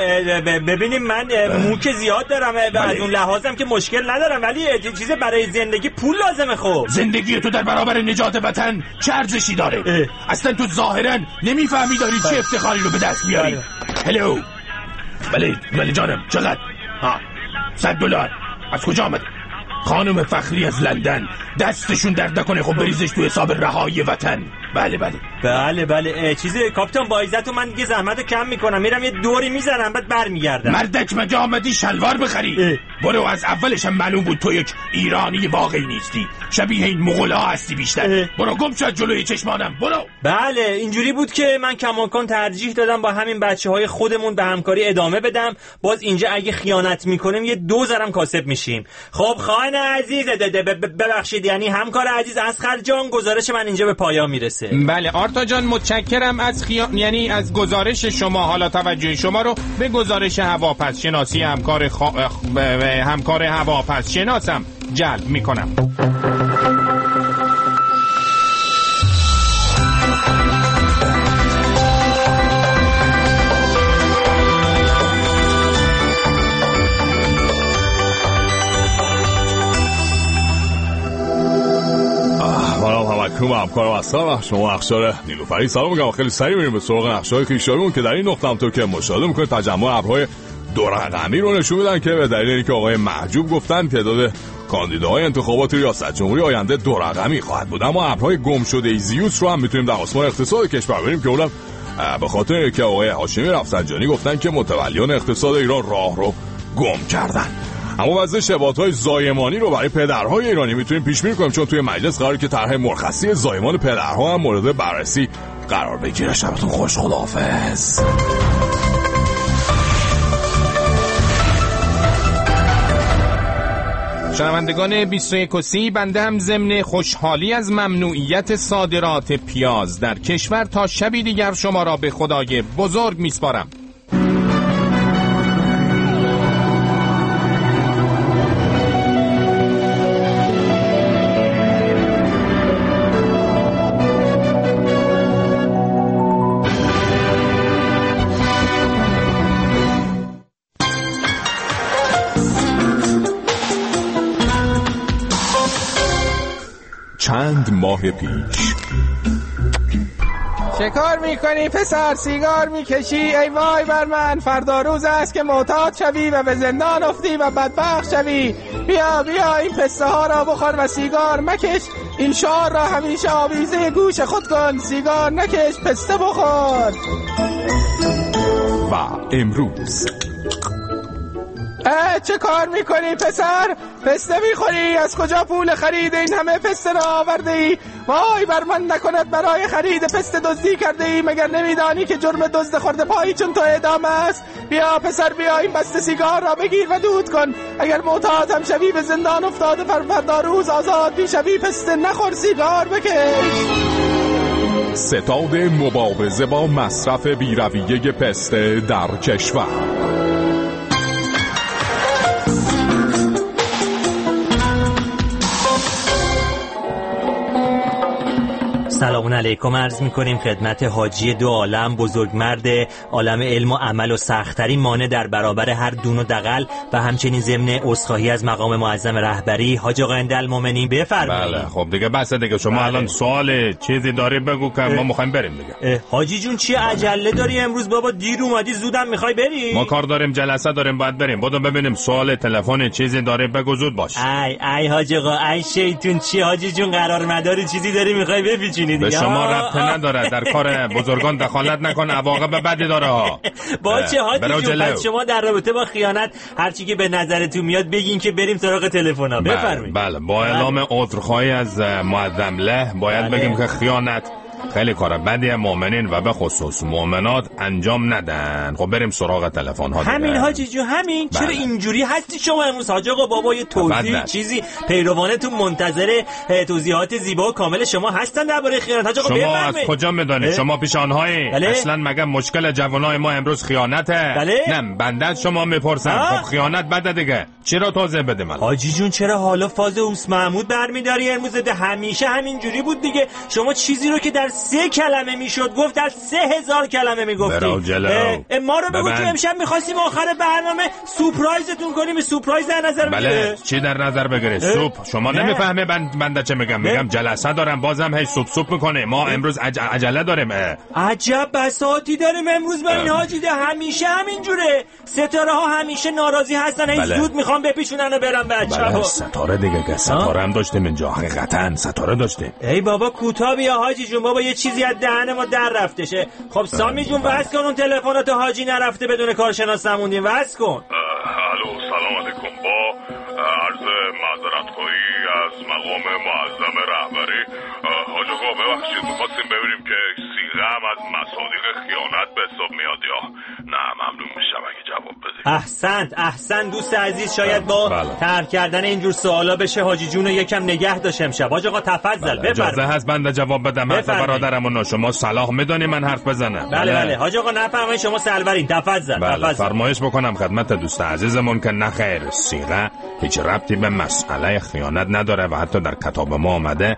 ببینیم من مو که زیاد دارم، از اون لحاظم که مشکل ندارم، ولی چیزه برای زندگی پول لازمه. خب زندگی تو در برابر نجات وطن چه ارزشی داره؟ اه. اصلا تو ظاهرا نمیفهمی داری چه افتخاری رو به دست میاری. هلو بله بله جانم چقدر؟ ها صد دلار. از کجا آمده؟ خانم فخری از لندن. دستشون درد نکنه خب بریزش تو حساب رهایی وطن. بله بله بله بله چیزی کاپیتان با عزت من دیگه زحمت کم میکنم، میرم یه دوری میزنم بعد برمیگردم. مردک مگه آمدی شلوار بخری؟ اه. برو، از اولش هم معلوم بود تو یک ایرانی واقعی نیستی، شبیه این مغولا هستی بیشتر. اه. برو گم شد جلوی چشمانم برو. بله اینجوری بود که من کماکان ترجیح دادم با همین بچه‌های خودمون به همکاری ادامه بدم. باز اینجا اگه خیانت میکنیم یه دوزارم کاسب میشیم. خب خانه عزیز ببخشید، یعنی همکار عزیز اصغر جان، گزارش من اینجا به پایان میرسه. بله آرتا جان متشکرم از خیان... یعنی از گزارش شما. حالا توجه شما رو به گزارش هواپس شناسی همکار خ... ب... همکار هواپس شناسم جلب میکنم. همکارم همکارم هستم. شما نقشار نیلوفری سلام میگم. خیلی سریع میریم به سراغ نقشه‌های خویشاویمون که در این نقطه همونطور که مشاهده میکنید تجمع ابرهای دو رقمی رو نشون میدن که به دلیل اینکه آقای محجوب گفتن تعداد کاندیداهای انتخابات ریاست جمهوری آینده دو رقمی خواهد بود، اما ابرهای گم شده ایزیوس رو هم میتونیم در آسمان اقتصاد کشور ببینیم که اونم به خاطر که آقای هاشمی رفسنجانی گفتن که متولیان اقتصاد ایران راه رو گم کردن. اما وضع شباهت‌های زایمانی رو برای پدرهای ایرانی میتونیم پیش بینی کنیم، چون توی مجلس قراره که طرح مرخصی زایمان پدرها هم مورد بررسی قرار بگیره. شبتون خوش، خداحافظ. شنوندگان بیست و یک و سی، بنده هم ضمن خوشحالی از ممنوعیت صادرات پیاز در کشور تا شبی دیگر شما را به خدای بزرگ میسپارم. چند ماه پیش. چه کار میکنی پسر؟ سیگار میکشی؟ ای وای بر من، فردا روز است که معتاد شوی و به زندان افتی و بدبخت شوی. بیا بیا این پسته ها را بخور و سیگار مکش. این شعار را همیشه آویزه گوش خود کن. سیگار نکش، پسته بخور. و امروز چه کار میکنی پسر؟ پسته میخوری؟ از کجا پول خرید این همه پسته را آورده ای؟ وای بر من نکند برای خرید پسته دزدی کرده ای. مگر نمیدانی که جرم دزد خورده پایی چون تو اعدام است؟ بیا پسر بیا این بسته سیگار را بگیر و دود کن. اگر معتاد هم شوی به زندان افتاده فردا روز آزاد میشوی. پسته نخور سیگار بکش. ستاد مبارزه با مصرف بی‌رویه پسته در کشور. سلام علیکم عرض میکنیم خدمت حاجی دو عالم، بزرگمرد عالم علم و عمل و سخت‌ترین مانع در برابر هر دون و دغل و همچنین ضمن عذرخواهی از مقام معظم رهبری حاج آقا المؤمنین. بفرمایید. بله خب دیگه بس دیگه شما بله. الان سوال چیزی داری بگو که ما میخوایم بریم دیگه. حاجی جون چی عجله داری امروز بابا؟ دیر اومدی زودم میخوای بری؟ ما کار داریم، جلسه داریم، باید بریم. بدو ببینیم سوال تلفن چیزی داری بگو زود باش. ای ای حاج آقا ای شیطون چی حاجی جون قرار مداری چیزی داری میخوای بپیچونی دیگه؟ به شما ربطی نداره، در کار بزرگان دخالت نکن، عواقب بدی داره ها. باشه حاجی جون پس شما در رابطه با خیانت هر چی که به نظرتون میاد بگین که بریم سراغ تلفن‌ها. بفرمایید. بله با اعلام عذرخواهی از معظم له باید بله. بگیم که خیانت خیلی کار بدی مؤمنین و به خصوص مؤمنات انجام ندن. خب بریم سراغ تلفن ها. همین حاجی جو همین. بله. چرا اینجوری هستی شما امروز حاج آقا؟ بابا یه توضیح چیزی پیروانتون منتظر توضیحات زیبا و کامل شما هستن درباره خیانت. حاج آقا شما از کجا میدونید؟ شما پیشانهای بله. اصلا مگه مشکل جوانای ما امروز خیانته؟ بله. نه بنده از شما میپرسم. خب خیانت بده دیگه، چرا توضیح بده من؟ حاجی جون چرا حالا فاز اوس محمود برمیداری امروز؟ ده همیشه همینجوری بود دیگه. شما چیزی رو که در سه کلمه میشد گفت در سه هزار کلمه میگفتی. ما رو بگو که امشب میخواستیم آخر برنامه سورپرایزتون کنیم. سورپرایز در نظر بگیره. بله چی در نظر بگیره؟ سوپ. شما نمیفهمه بند بنده چه میگم؟ میگم جلسه دارم بازم هی سوپ سوپ میکنه. ما امروز عج... عجله داریم. عجب بساطی داریم امروز با این حاجی ده. همیشه همینجوره. ستاره ها همیشه ناراضی هستن هی بله. زود میخوام بپیچونن و برن بچه‌ها. بله ستاره دیگه که ستاره هم داشتیم اینجا. حقیقتا ستاره داشتیم. ای بابا کوتاه بیا حاجی جون. بابا یه چیزی از دهن ما در رفته شه. خب سامی جون واسه کن اون تلفنات حاجی نرفته بدون کارشناس نموندیم. واسه کن. الو سلام علیکم. با عرض معذرت خواهی از مقام معظم رهبری. حاج آقا ببخشید می‌خواستیم ببینیم که سیغه هم از مصادیق خیانت به حساب میاد یا نه؟ ممنون میشم اگه جواب بدید. احسنت احسن دوست عزیز. شاید با بله. طرح کردن اینجور سوالا بشه حاجی جون رو یکم نگه داشت امشب. حاج آقا تفضل بله. اجازه هست بنده جواب بدم؟ حرف برادرمون شما صلاح میدونی من حرف بزنم. بله بله حاج آقا نفرمایید شما سرورین. تفضل بله. تفضل. فرمایش بکنم خدمت دوست عزیزمون که نخیر صیغه هیچ ربطی به مسئله خیانت نداره و حتی در کتاب ما آمده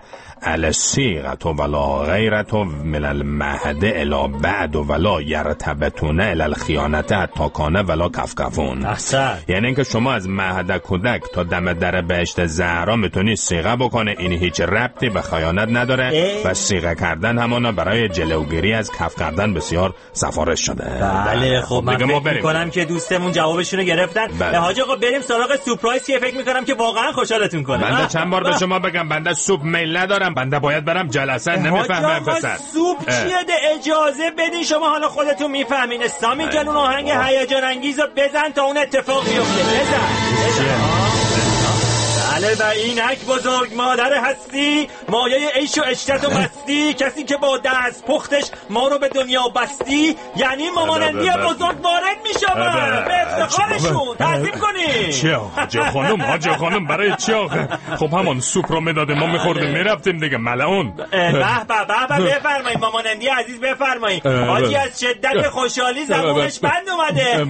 الصیغه ولا غیرت من المهد الی بعد ولا یرتبتون الی الخیانت حتی کان ولا کفکفون. یعنی اینکه شما از مهد کودک تا دم در بهشت زهرا میتونی صیغه بکنه. این هیچ ربطی به خیانت نداره ای؟ و صیغه کردن همانا برای جلوگیری از کف کردن بسیار سفارش شده. بله خب من فکر میکنم که دوستمون جوابشون رو گرفتن. بله. حاج آقا بریم سراغ سورپرایز که فکر میکنم که واقعا خوشحالتون کنه. بنده چند بار به شما بگم بنده سوپ میل ندارم. بنده باید برم جلسه. نمیفهمم پسر. سوپ چیه؟ ده اجازه بدین شما حالا خودتون میفهمین. سامی جان اون آهنگ هیجان انگیزو بزن تا اون اتفاق بیفته. بزن بزن. بله و اینک بزرگ مادر هستی، مایه عیش و عشرت و مستی، کسی که با دست پختش ما رو به دنیا بستی، یعنی مامانندی بزرگ وارد میشود به افتخارشون. تعظیم کنی. چه حاج خانم حاج خانم برای چی آخه؟ خب همون سوپ رو میداده ما میخوردیم میرفتیم دیگه ملعون. به به به به بفرمایید مامانندی عزیز بفرمایید. حاجی از شدت خوشحالی زبونش بند اومده.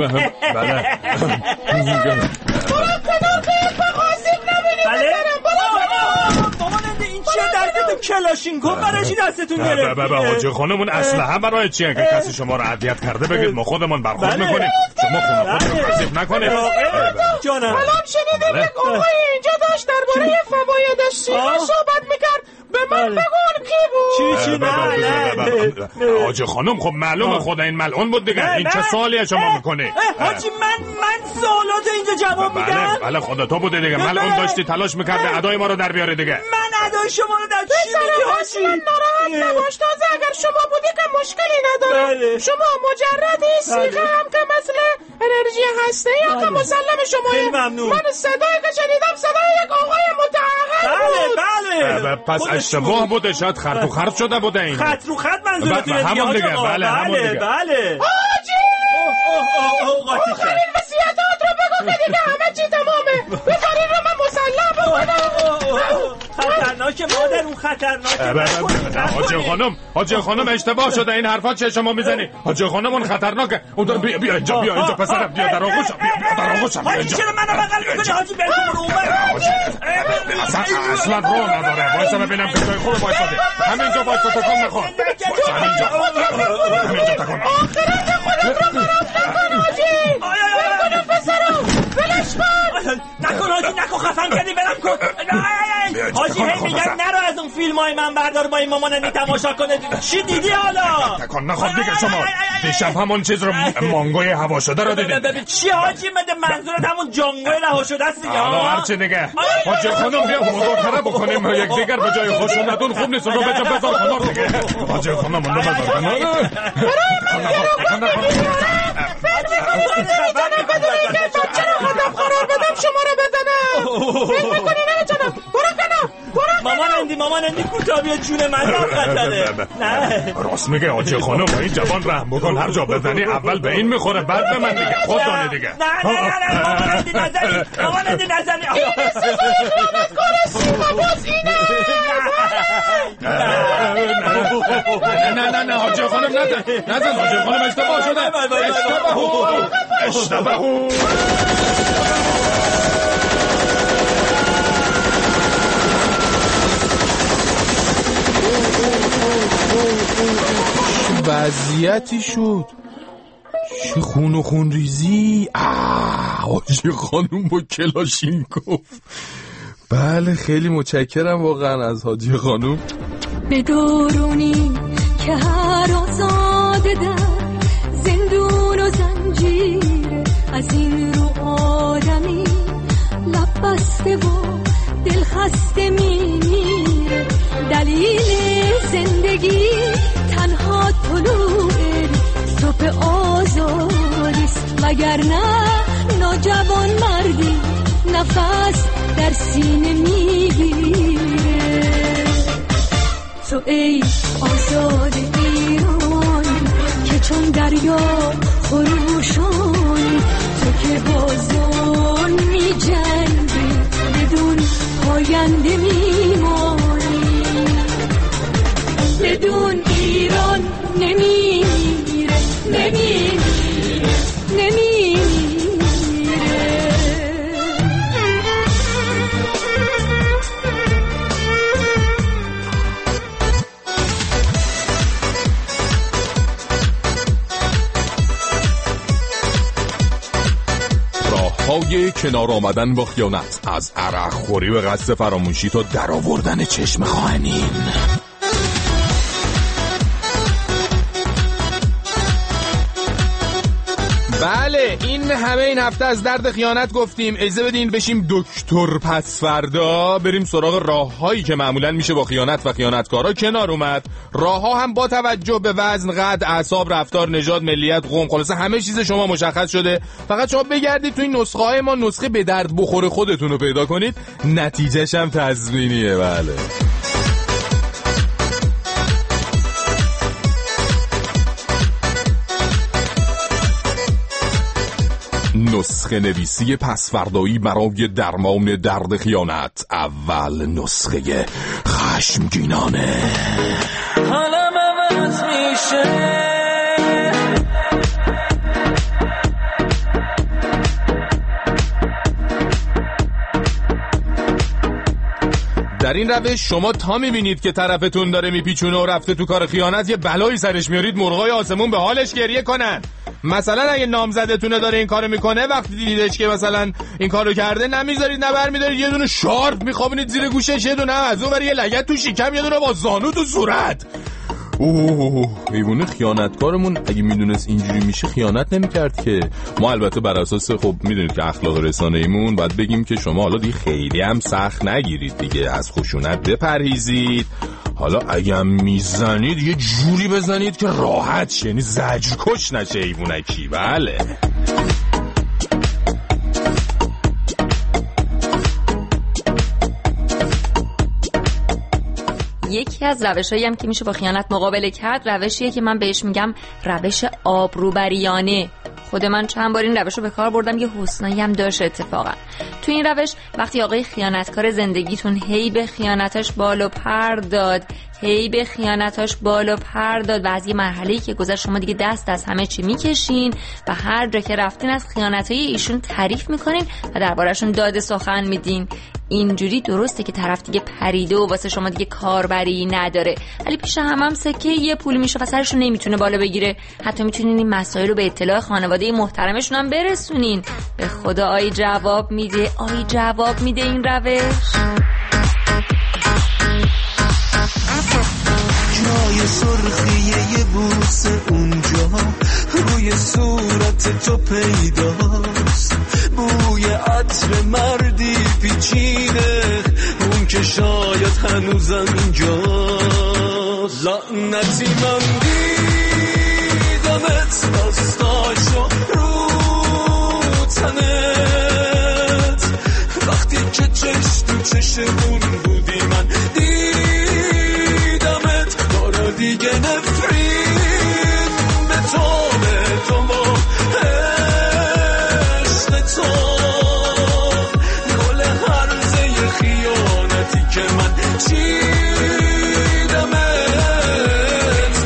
بله ماماننده این چیه دستتون؟ کلاشینکوف برای چی دستتون گرفت؟ بابا حاج خانمون اسلحه برای چیه؟ که کسی شما رو اذیت کرده بگید ما خودمون برخورد میکنیم. شما خونه خود رو کثیف نکنید. جانم حالا شنیدیم یک آقای اینجا داشت درباره فواید صیغه صحبت میکرد. به من بگون کی بود؟ چی چی نه نه حاج خانم خب معلومه خدا این ملعون بود دیگه. این چه سوالیه شما میکنی؟ حاجی من من سوالات اینجا جواب میدم. بله خدا تو بوده دیگه. ملعون داشتی تلاش میکرده ادای ما رو در بیاره دیگه. من ادای شما رو در چی میگی اصلا ناراحت نباش. تازه اگر شما بودی که مشکلی نداره. بله. شما مجرد این سیغه هم که مثل انرژی هسته‌ای هم که مسلم شما. خیلی ممنون. من صدایی که شنیدم صدای یک آقای متعهد بود. بله بله. پس اشتباه بوده، شاید خرط و خرط شده بوده این. خط رو خط منظورتونه دیگه. همون دیگه. بله همون دیگه. بله. آجی! آخرین وصیتات رو بگو که دیگه همه چی تمامه. بذارین رو من مسلم بکنم. خطرناکه مادر، اون خطرناکه. حاجی خانم حاجی خانم اشتباه شده. این حرفا چه شما میزنی؟ حاجی خانم اون خطرناکه. اون بیا بیا اینجا، بیا اینجا پسرم، بیا در آغوشم، بیا در آغوشم. حاجی چرا منو بغل میکنی؟ حاجی بریم رو اومد. اصلا اصلا رو نداره. وایسا ببینم که جای خوب وایساده. همینجا وایسا، تکون نخور. همینجا همینجا تکون نخور. آخرت خودت رو خراب نکن حاجی. بلکن پسرم، بلش کن. نکن حاجی، نکن، خفن کردی، بلم کن. حاجی هی میگن نرو از اون فیلم های من بردار با این مامانمی تماشا کنه. چی دیدی حالا؟ تکن نخور دیگه شما. دیشب همون چیز رو مانگوی هوا شده رو دیدید. چی حاجی؟ مده منظورت همون جانگوی رها شده است دیگه؟ حالا هرچی دیگه. حاجی خانم بیا مذاکره بکنیم یک دیگر به جای خشونتون خوب نیست. رو بجا بذار کنار دیگه. حاجی خانم اون رو بذار کنار. شما رو بزنم. فکر میکنی نمیتونم. برو کنم، برو کنم. مامان اندی مامان اندی کوتا بیا جون من در خطره. نه راست میگه حاجی خانم. این جوان رحم بکن. هر جا بزنی اول به این میخوره بعد به من دیگه. خود دانی دیگه. نه نه نه مامان اندی نزنی، مامان اندی نزنی. این سیزای خیانت کار سیما باز اینه. نه نه نه حاجی خانم نزن نزن. حاجی خانم اشتباه شده. اشتباه اشتباه. وضعیتی شد. چه خون و خون ریزی. آه حاجی خانم با کلاشینکوف. بله خیلی متشکرم واقعا از حاجی خانم. به دورونی که هر آزاده در زندون و زنجیر از این رو آدمی لب بسته و دل خسته میمیره. دلیل زندگی تنها طلوع صبح آزادیست، وگرنه ناجوان مردی نفس در سینه میگیره. تو ای آزاد ایران که چون دریا خروشانی، تو که بازان می جنگی بدون پاینده میمانی. بدون ایران نمیمیره، نمیمیره، نمیمیره. راههای کنار آمدن با خیانت، از عرق خوری به قصد فراموشی تا در آوردن چشم خائنین. بله این همه این هفته از درد خیانت گفتیم. اجازه بدین بشیم دکتر پس فردا بریم سراغ راههایی که معمولا میشه با خیانت و خیانتکارا کنار اومد. راهها هم با توجه به وزن، قد، اعصاب، رفتار، نژاد، ملیت، قوم، خلاصه همه چیز شما مشخص شده. فقط شما بگردید تو این نسخه های ما نسخه به درد بخور خودتون رو پیدا کنید. نتیجهش هم تضمینیه. بله نسخه نویسی پسفردایی برای درمان درد خیانت. اول نسخه خشمگینانه. حالم عوض میشه، در این روش شما تا میبینید که طرفتون داره میپیچونه و رفته تو کار خیانت یه بلایی سرش میارید، مرغای آسمون به حالش گریه کنن. مثلا اگه نامزدتونه داره این کارو میکنه، وقتی دیدیدش که مثلا این کارو کرده، نمیذارید نه برمیدارید یه دونه شارپ میخوابونید زیر گوشش، یه دونه از اون ور یه لگد تو شکم، یه دونه با زانو تو صورت. اوه حیوان خیانتکارمون اگه میدونست اینجوری میشه خیانت نمیکرد که. ما البته بر اساس خب میدونید که اخلاق رسانه‌ایمون باید بگیم که شما حالا دیگه خیلی هم سخت نگیرید دیگه، از خشونت بپرهیزید. حالا اگه میزنید یه جوری بزنید که راحت شه، یعنی زجر کش نشه حیوانکی. بله یکی از روشایی هم که میشه با خیانت مقابله کرد روشیه که من بهش میگم روش آبروبریانه. خود من چند بار این روش رو به کار بردم، یه حسنایی هم داشت اتفاقا. تو این روش وقتی آقای خیانتکار زندگیتون هی به خیانتاش بال و پر داد هی به خیانتاش بال و پر داد و از یه مرحله‌ای که گذشت شما دیگه دست از همه چی میکشین و هر جا که رفتین از خیانتای ایشون تعریف میکنین و درباره‌شون داد سخن میدین، اینجوری درسته که طرف دیگه پریده و واسه شما دیگه کاربری نداره، ولی پیش هم هم سکه یه پول میشه و سرشون نمیتونه بالا بگیره. حتی میتونین این مسائل رو به اطلاع خانواده محترمشون هم برسونین. به خدا آی جواب میده، آی جواب میده این روش. جای سرخیه یه بوسه اونجا روی صورت تو پیداست، بوی عطر مردی پیچیده اون که شاید هنوزم اینجاست. لعنتی من دیدمت دستاشو رو تنت وقتی که چش تو چشمون بودی، من دیدمت بارا دیگه نفرین به تو به تو و عشق تو گل هرزه خیانتی که من چیدمت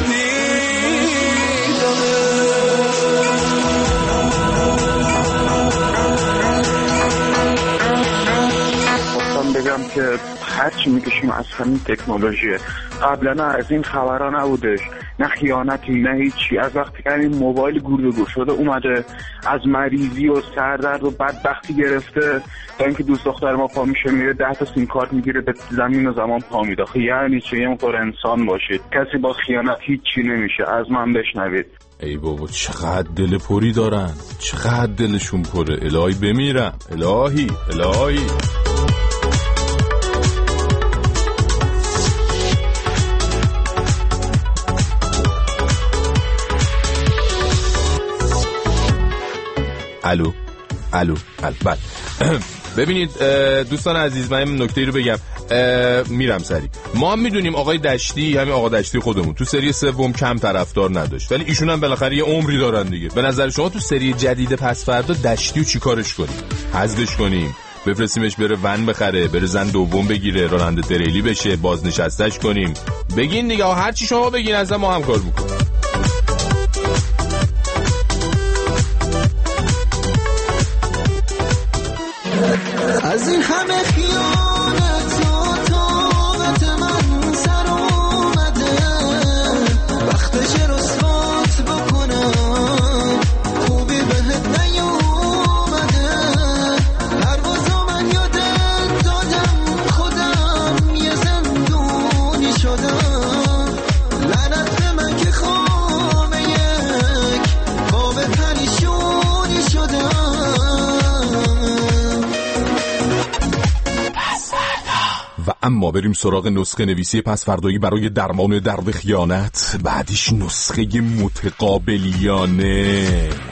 دیدمت. بگم که هرچی میکشیم از همین تکنولوژیه. قبلا از این خبرها نبودش، نه خیانتی نه هیچی. از وقتی که این موبایل گور گور شده اومده، از مریضی و سردرد و بدبختی گرفته تا اینکه دوست دختر ما پا میشه میره ده تا سیم کارت میگیره به زمین و زمان پا میده. یعنی چه؟ یه مقدار انسان باشید، کسی با خیانت هیچی نمیشه. از من بشنوید. ای بابا چقدر دل پری دارن، چقدر دلشون پره. الهی بمیرم، الهی الهی. الو الو الو. ببینید دوستان عزیز، من این نکته رو بگم میرم سری. ما هم میدونیم آقای دشتی، همین آقا دشتی خودمون، تو سری سوم کم طرفدار نداشت، ولی ایشون هم بالاخره یه عمری دارن دیگه. به نظر شما تو سری جدید پس فردا دشتی رو چیکارش کنیم؟ حذفش کنیم؟ بفرستیمش بره ون بخره، بره زن دوم بگیره، راننده تریلی بشه، بازنشستش کنیم؟ بگین دیگه، هر چی شما بگین از ما هم کار میکنیم. از این همه خیانت و طاقت من سر اومده، وقتش رسوات بکنم خوبی بهت نیومده. پروازا من یادت دادم خودم یه زندونی شدم، لعنت به من که خامه یک خواب پریشونی شدم. و اما بریم سراغ نسخه نویسی پس فردایی برای درمان درد خیانت. بعدیش نسخه متقابلیانه.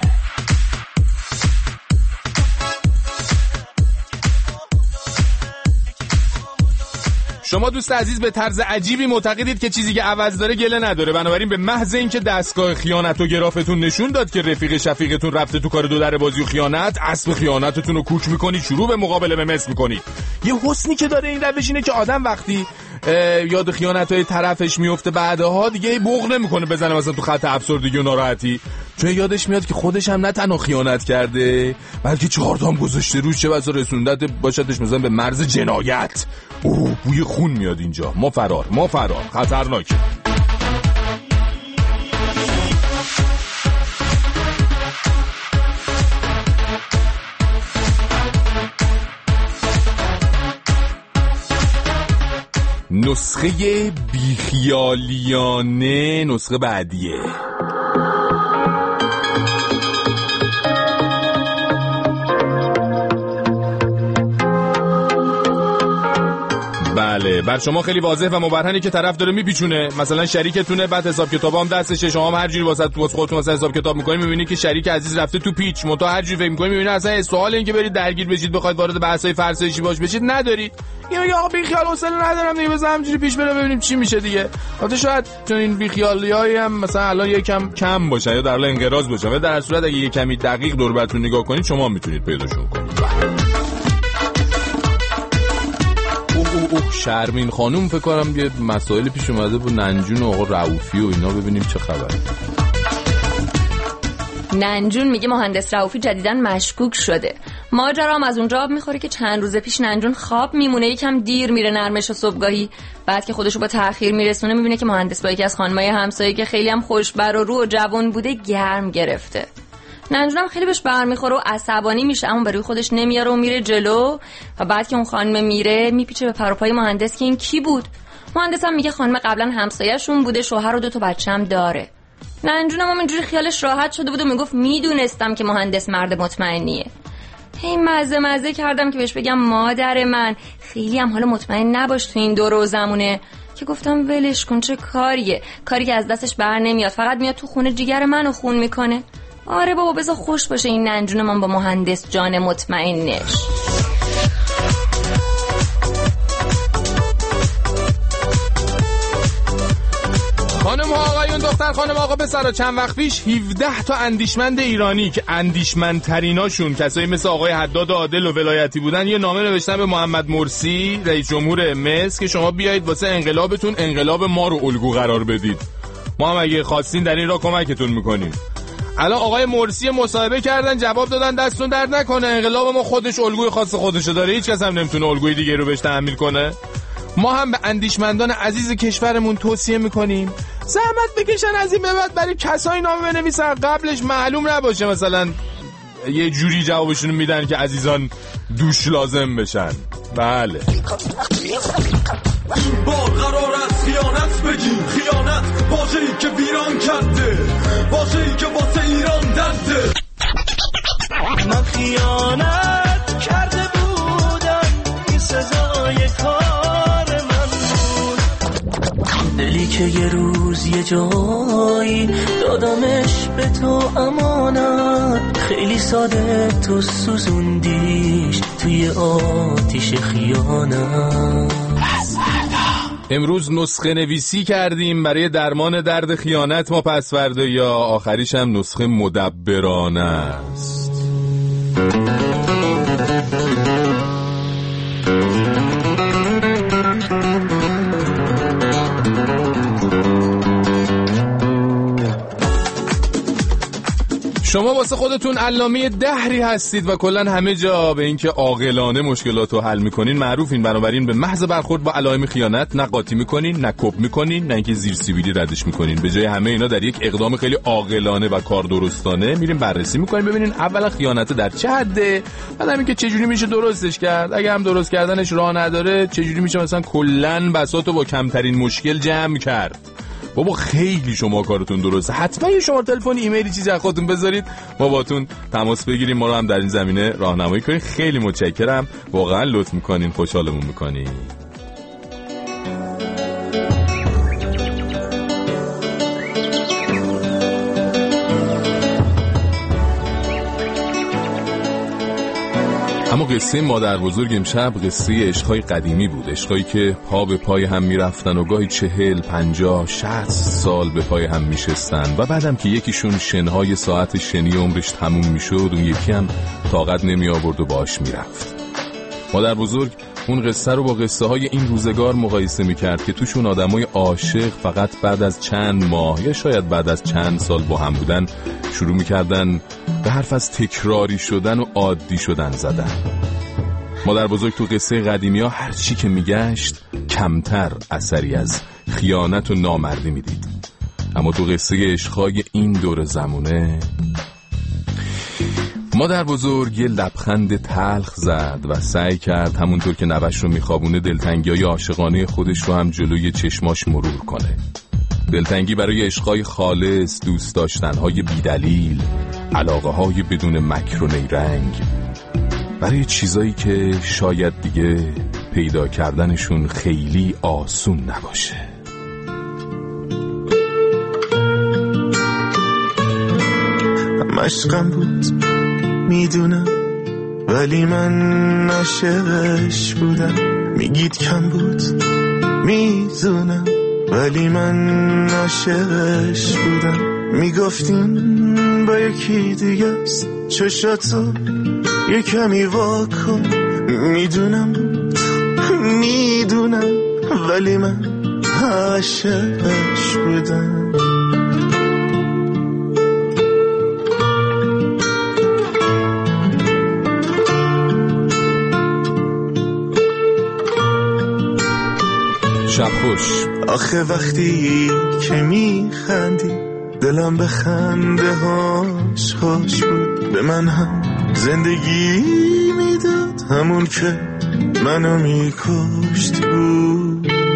شما دوست عزیز به طرز عجیبی معتقدید که چیزی که عوض داره گله نداره، بنابراین به محض اینکه دستگاه خیانت و گرافتون نشون داد که رفیق شفیقتون رفته تو کار دو در بازی و خیانت، اسب خیانتتون رو کوک میکنید، شروع به مقابله به مثل میکنید. یه حسنی که داره این روش اینه که آدم وقتی یاد خیانت‌های طرفش میفته بعدها دیگه بغض نمیکنه بزنه مثلا تو خط افسردگی و ناراحتی، چون یادش میاد که خودش هم نه تنها خیانت کرده بلکه چهار تا هم گذاشته روش، چه بسا رسوندت باشدش مثلا به مرز جنایت. اوه بوی خون میاد اینجا. ما فرار ما فرار خطرناک. نسخه بیخیالیانه، نسخه بعدیه. بله، بر شما خیلی واضح و مبرهنه که طرف داره میپیچونه، مثلا شریکتونه، بعد حساب کتابا هم دستشه، شما هم هر جوری واسه تو خودتون واسه حساب کتاب میکنید میبینید که شریک عزیز رفته تو پیچ، متا هر جوری فکر میکنید میبینید اصلا سوال این که برید درگیر بشید بخواید وارد بحثای فرسایشی باش بشید ندارید. یا میگه آقا بی خیال حوصله ندارم دیگه، بذار همینجوری پیش بره ببینیم چی میشه دیگه. البته شاید چون این بی خیالیایی هم مثلا الان یکم کم باشه یا در حال انقراض باشه، ولی در صورت اگه یه کمی دقیق دور براتون نگاه کنید شما میتونید پیداشون کنید. اوه اوه شرمین خانوم فکر کنم یه مسائل پیش اومده با ننجون و آقا رؤوفی و اینا، ببینیم چه خبره. ننجون میگه مهندس رؤوفی جدیداً مشکوک شده. ماجرا هم از اونجا میخوره که چند روز پیش ننجون خواب میمونه، یکم دیر میره نرمش و صبحگاهی، بعد که خودشو با تأخیر میرسونه میبینه که مهندس با یکی از خانمای همسایه که خیلی هم خوشبر و رو و جوان بوده گرم گرفته. ننجون هم خیلی بهش برمیخوره و عصبانی میشه، اما برای خودش نمیاره و میره جلو و بعد که اون خانم میره میپیچه به پر و پای مهندس که این کی بود. مهندس هم میگه خانم قبلا همسایه‌شون بوده، شوهر و دو تا بچه‌م داره. ننجون هم اینجوری خیالش راحت شده بود و میگفت میدونستم که مهندس مرد مطمئنیه. هی مزه مزه کردم که بهش بگم مادر من خیلی هم حالا مطمئن نباش تو این دور و زمونه، که گفتم ولش کن، چه کاریه، کاری که از دستش بر نمیاد، فقط میاد تو خونه جیگر منو خون میکنه. آره بابا بذار خوش باشه این ننجون من با مهندس جان مطمئنش. خانم آقایون، دختر خانم آقا پسرا، چند وقت پیش هفده تا اندیشمند ایرانی که اندیشمندتریناشون کسایی مثل آقای حداد عادل و ولایتی بودن یه نامه نوشتن به محمد مرسی رئیس جمهور مصر که شما بیایید واسه انقلابتون انقلاب ما رو الگو قرار بدید. ما هم اگه خواستین در این راه کمکتون میکنیم. الان آقای مرسی مصاحبه کردن، جواب دادن دستون درد نکنه، انقلاب ما خودش الگوی خاص خودشو داره، هیچ کس هم نمیتونه الگوی دیگه رو بهش تحمیل کنه. ما هم به اندیشمندان عزیز کشورمون توصیه میکنیم زحمت بکشن از این به بعد برای کسایی نامه بنویسن قبلش معلوم نباشه مثلا یه جوری جوابشون میدن که عزیزان دوش لازم بشن. بله با قرار از خیانت بگیم، خیانت واژه‌ای که ویران کرده، واژه‌ای که واسه ایران درده. من خیانت کرده بودم، این سزای کار من بود. دلی که یه روز یه جایی دادمش به تو امانت، خیلی ساده تو سوزوندیش توی آتیش خیانت. امروز نسخه نویسی کردیم برای درمان درد خیانت ما پس فردا، یا آخریش هم نسخه مدبرانه است. شما واسه خودتون علامه دهری هستید و کلن همه جا به اینکه عاقلانه مشکلات رو حل میکنین معروفین، بنابراین به محض برخورد با علائم خیانت نه قاطی میکنین نه کپ میکنین نه اینکه زیر سیبیلی ردش میکنین. به جای همه اینا در یک اقدام خیلی عاقلانه و کار درستانه میریم بررسی میکنین ببینین اولا خیانت در چه حده، بعد همین که چجوری میشه درستش کرد، اگه هم درست کردنش راه نداره چجوری میشه مثلا کلن بساطو با کمترین مشکل جمع کرد. بابا خیلی شما کارتون درسته، حتما یه شماره تلفن ایمیلی چیزی از خودتون بذارید ما باتون تماس بگیریم، ما رو هم در این زمینه راهنمایی کنید. خیلی متشکرم، واقعا لطف میکنین، خوشحالمون میکنین. اما قصه مادر بزرگ امشب قصه عشقای قدیمی بود، عشقایی که پا به پای هم میرفتن و گاهی چهل، پنجاه، شصت سال به پای هم میشستن و بعدم که یکیشون شنهای ساعت شنی عمرش تموم میشد اون یکی هم طاقت نمی آورد و باش میرفت. مادر بزرگ اون قصه رو با قصه های این روزگار مقایسه میکرد که توشون آدمای عاشق فقط بعد از چند ماه یا شاید بعد از چند سال با هم بودن شروع میکردن به حرف از تکراری شدن و عادی شدن زدن. مادر بزرگ تو قصه قدیمی ها هر چی که میگشت کمتر اثری از خیانت و نامردی میدید، اما تو قصه عشقای این دور زمونه مادر بزرگ یه لبخند تلخ زد و سعی کرد همونطور که نوش رو میخوابونه دلتنگی‌های عاشقانه خودش رو هم جلوی چشماش مرور کنه. دلتنگی برای عشقای خالص، دوست داشتنهای بیدلیل، علاقه های بدون مکر و نیرنگ، برای چیزایی که شاید دیگه پیدا کردنشون خیلی آسون نباشه. عشقم بود میدونم، ولی من عاشقش بودم. میگید کم بود میدونم، ولی من عاشقش بودم. میگفتین با یکی دیگه است، چشاتو یه کمی واکن. میدونم بود میدونم، ولی من عاشقش بودم. شب خوش. آخه وقتی که میخندی دلم به خنده هاش خوش بود. به من هم زندگی میداد، همون که منو میکشت بود.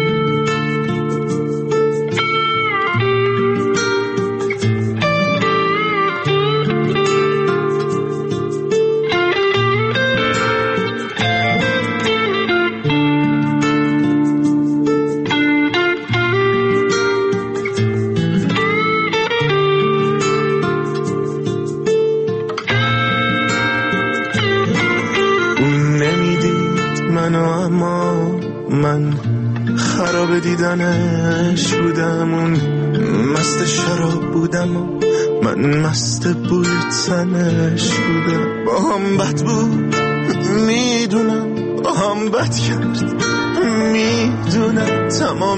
من خراب دیدنش بودم، اون مست شراب بودم و من مست بوی تنش بودم. با هم بد بود میدونم، با هم بد کرد میدونم. تمام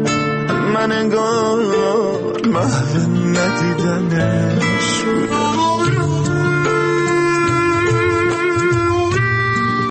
من انگار محو ندیدنش بودم.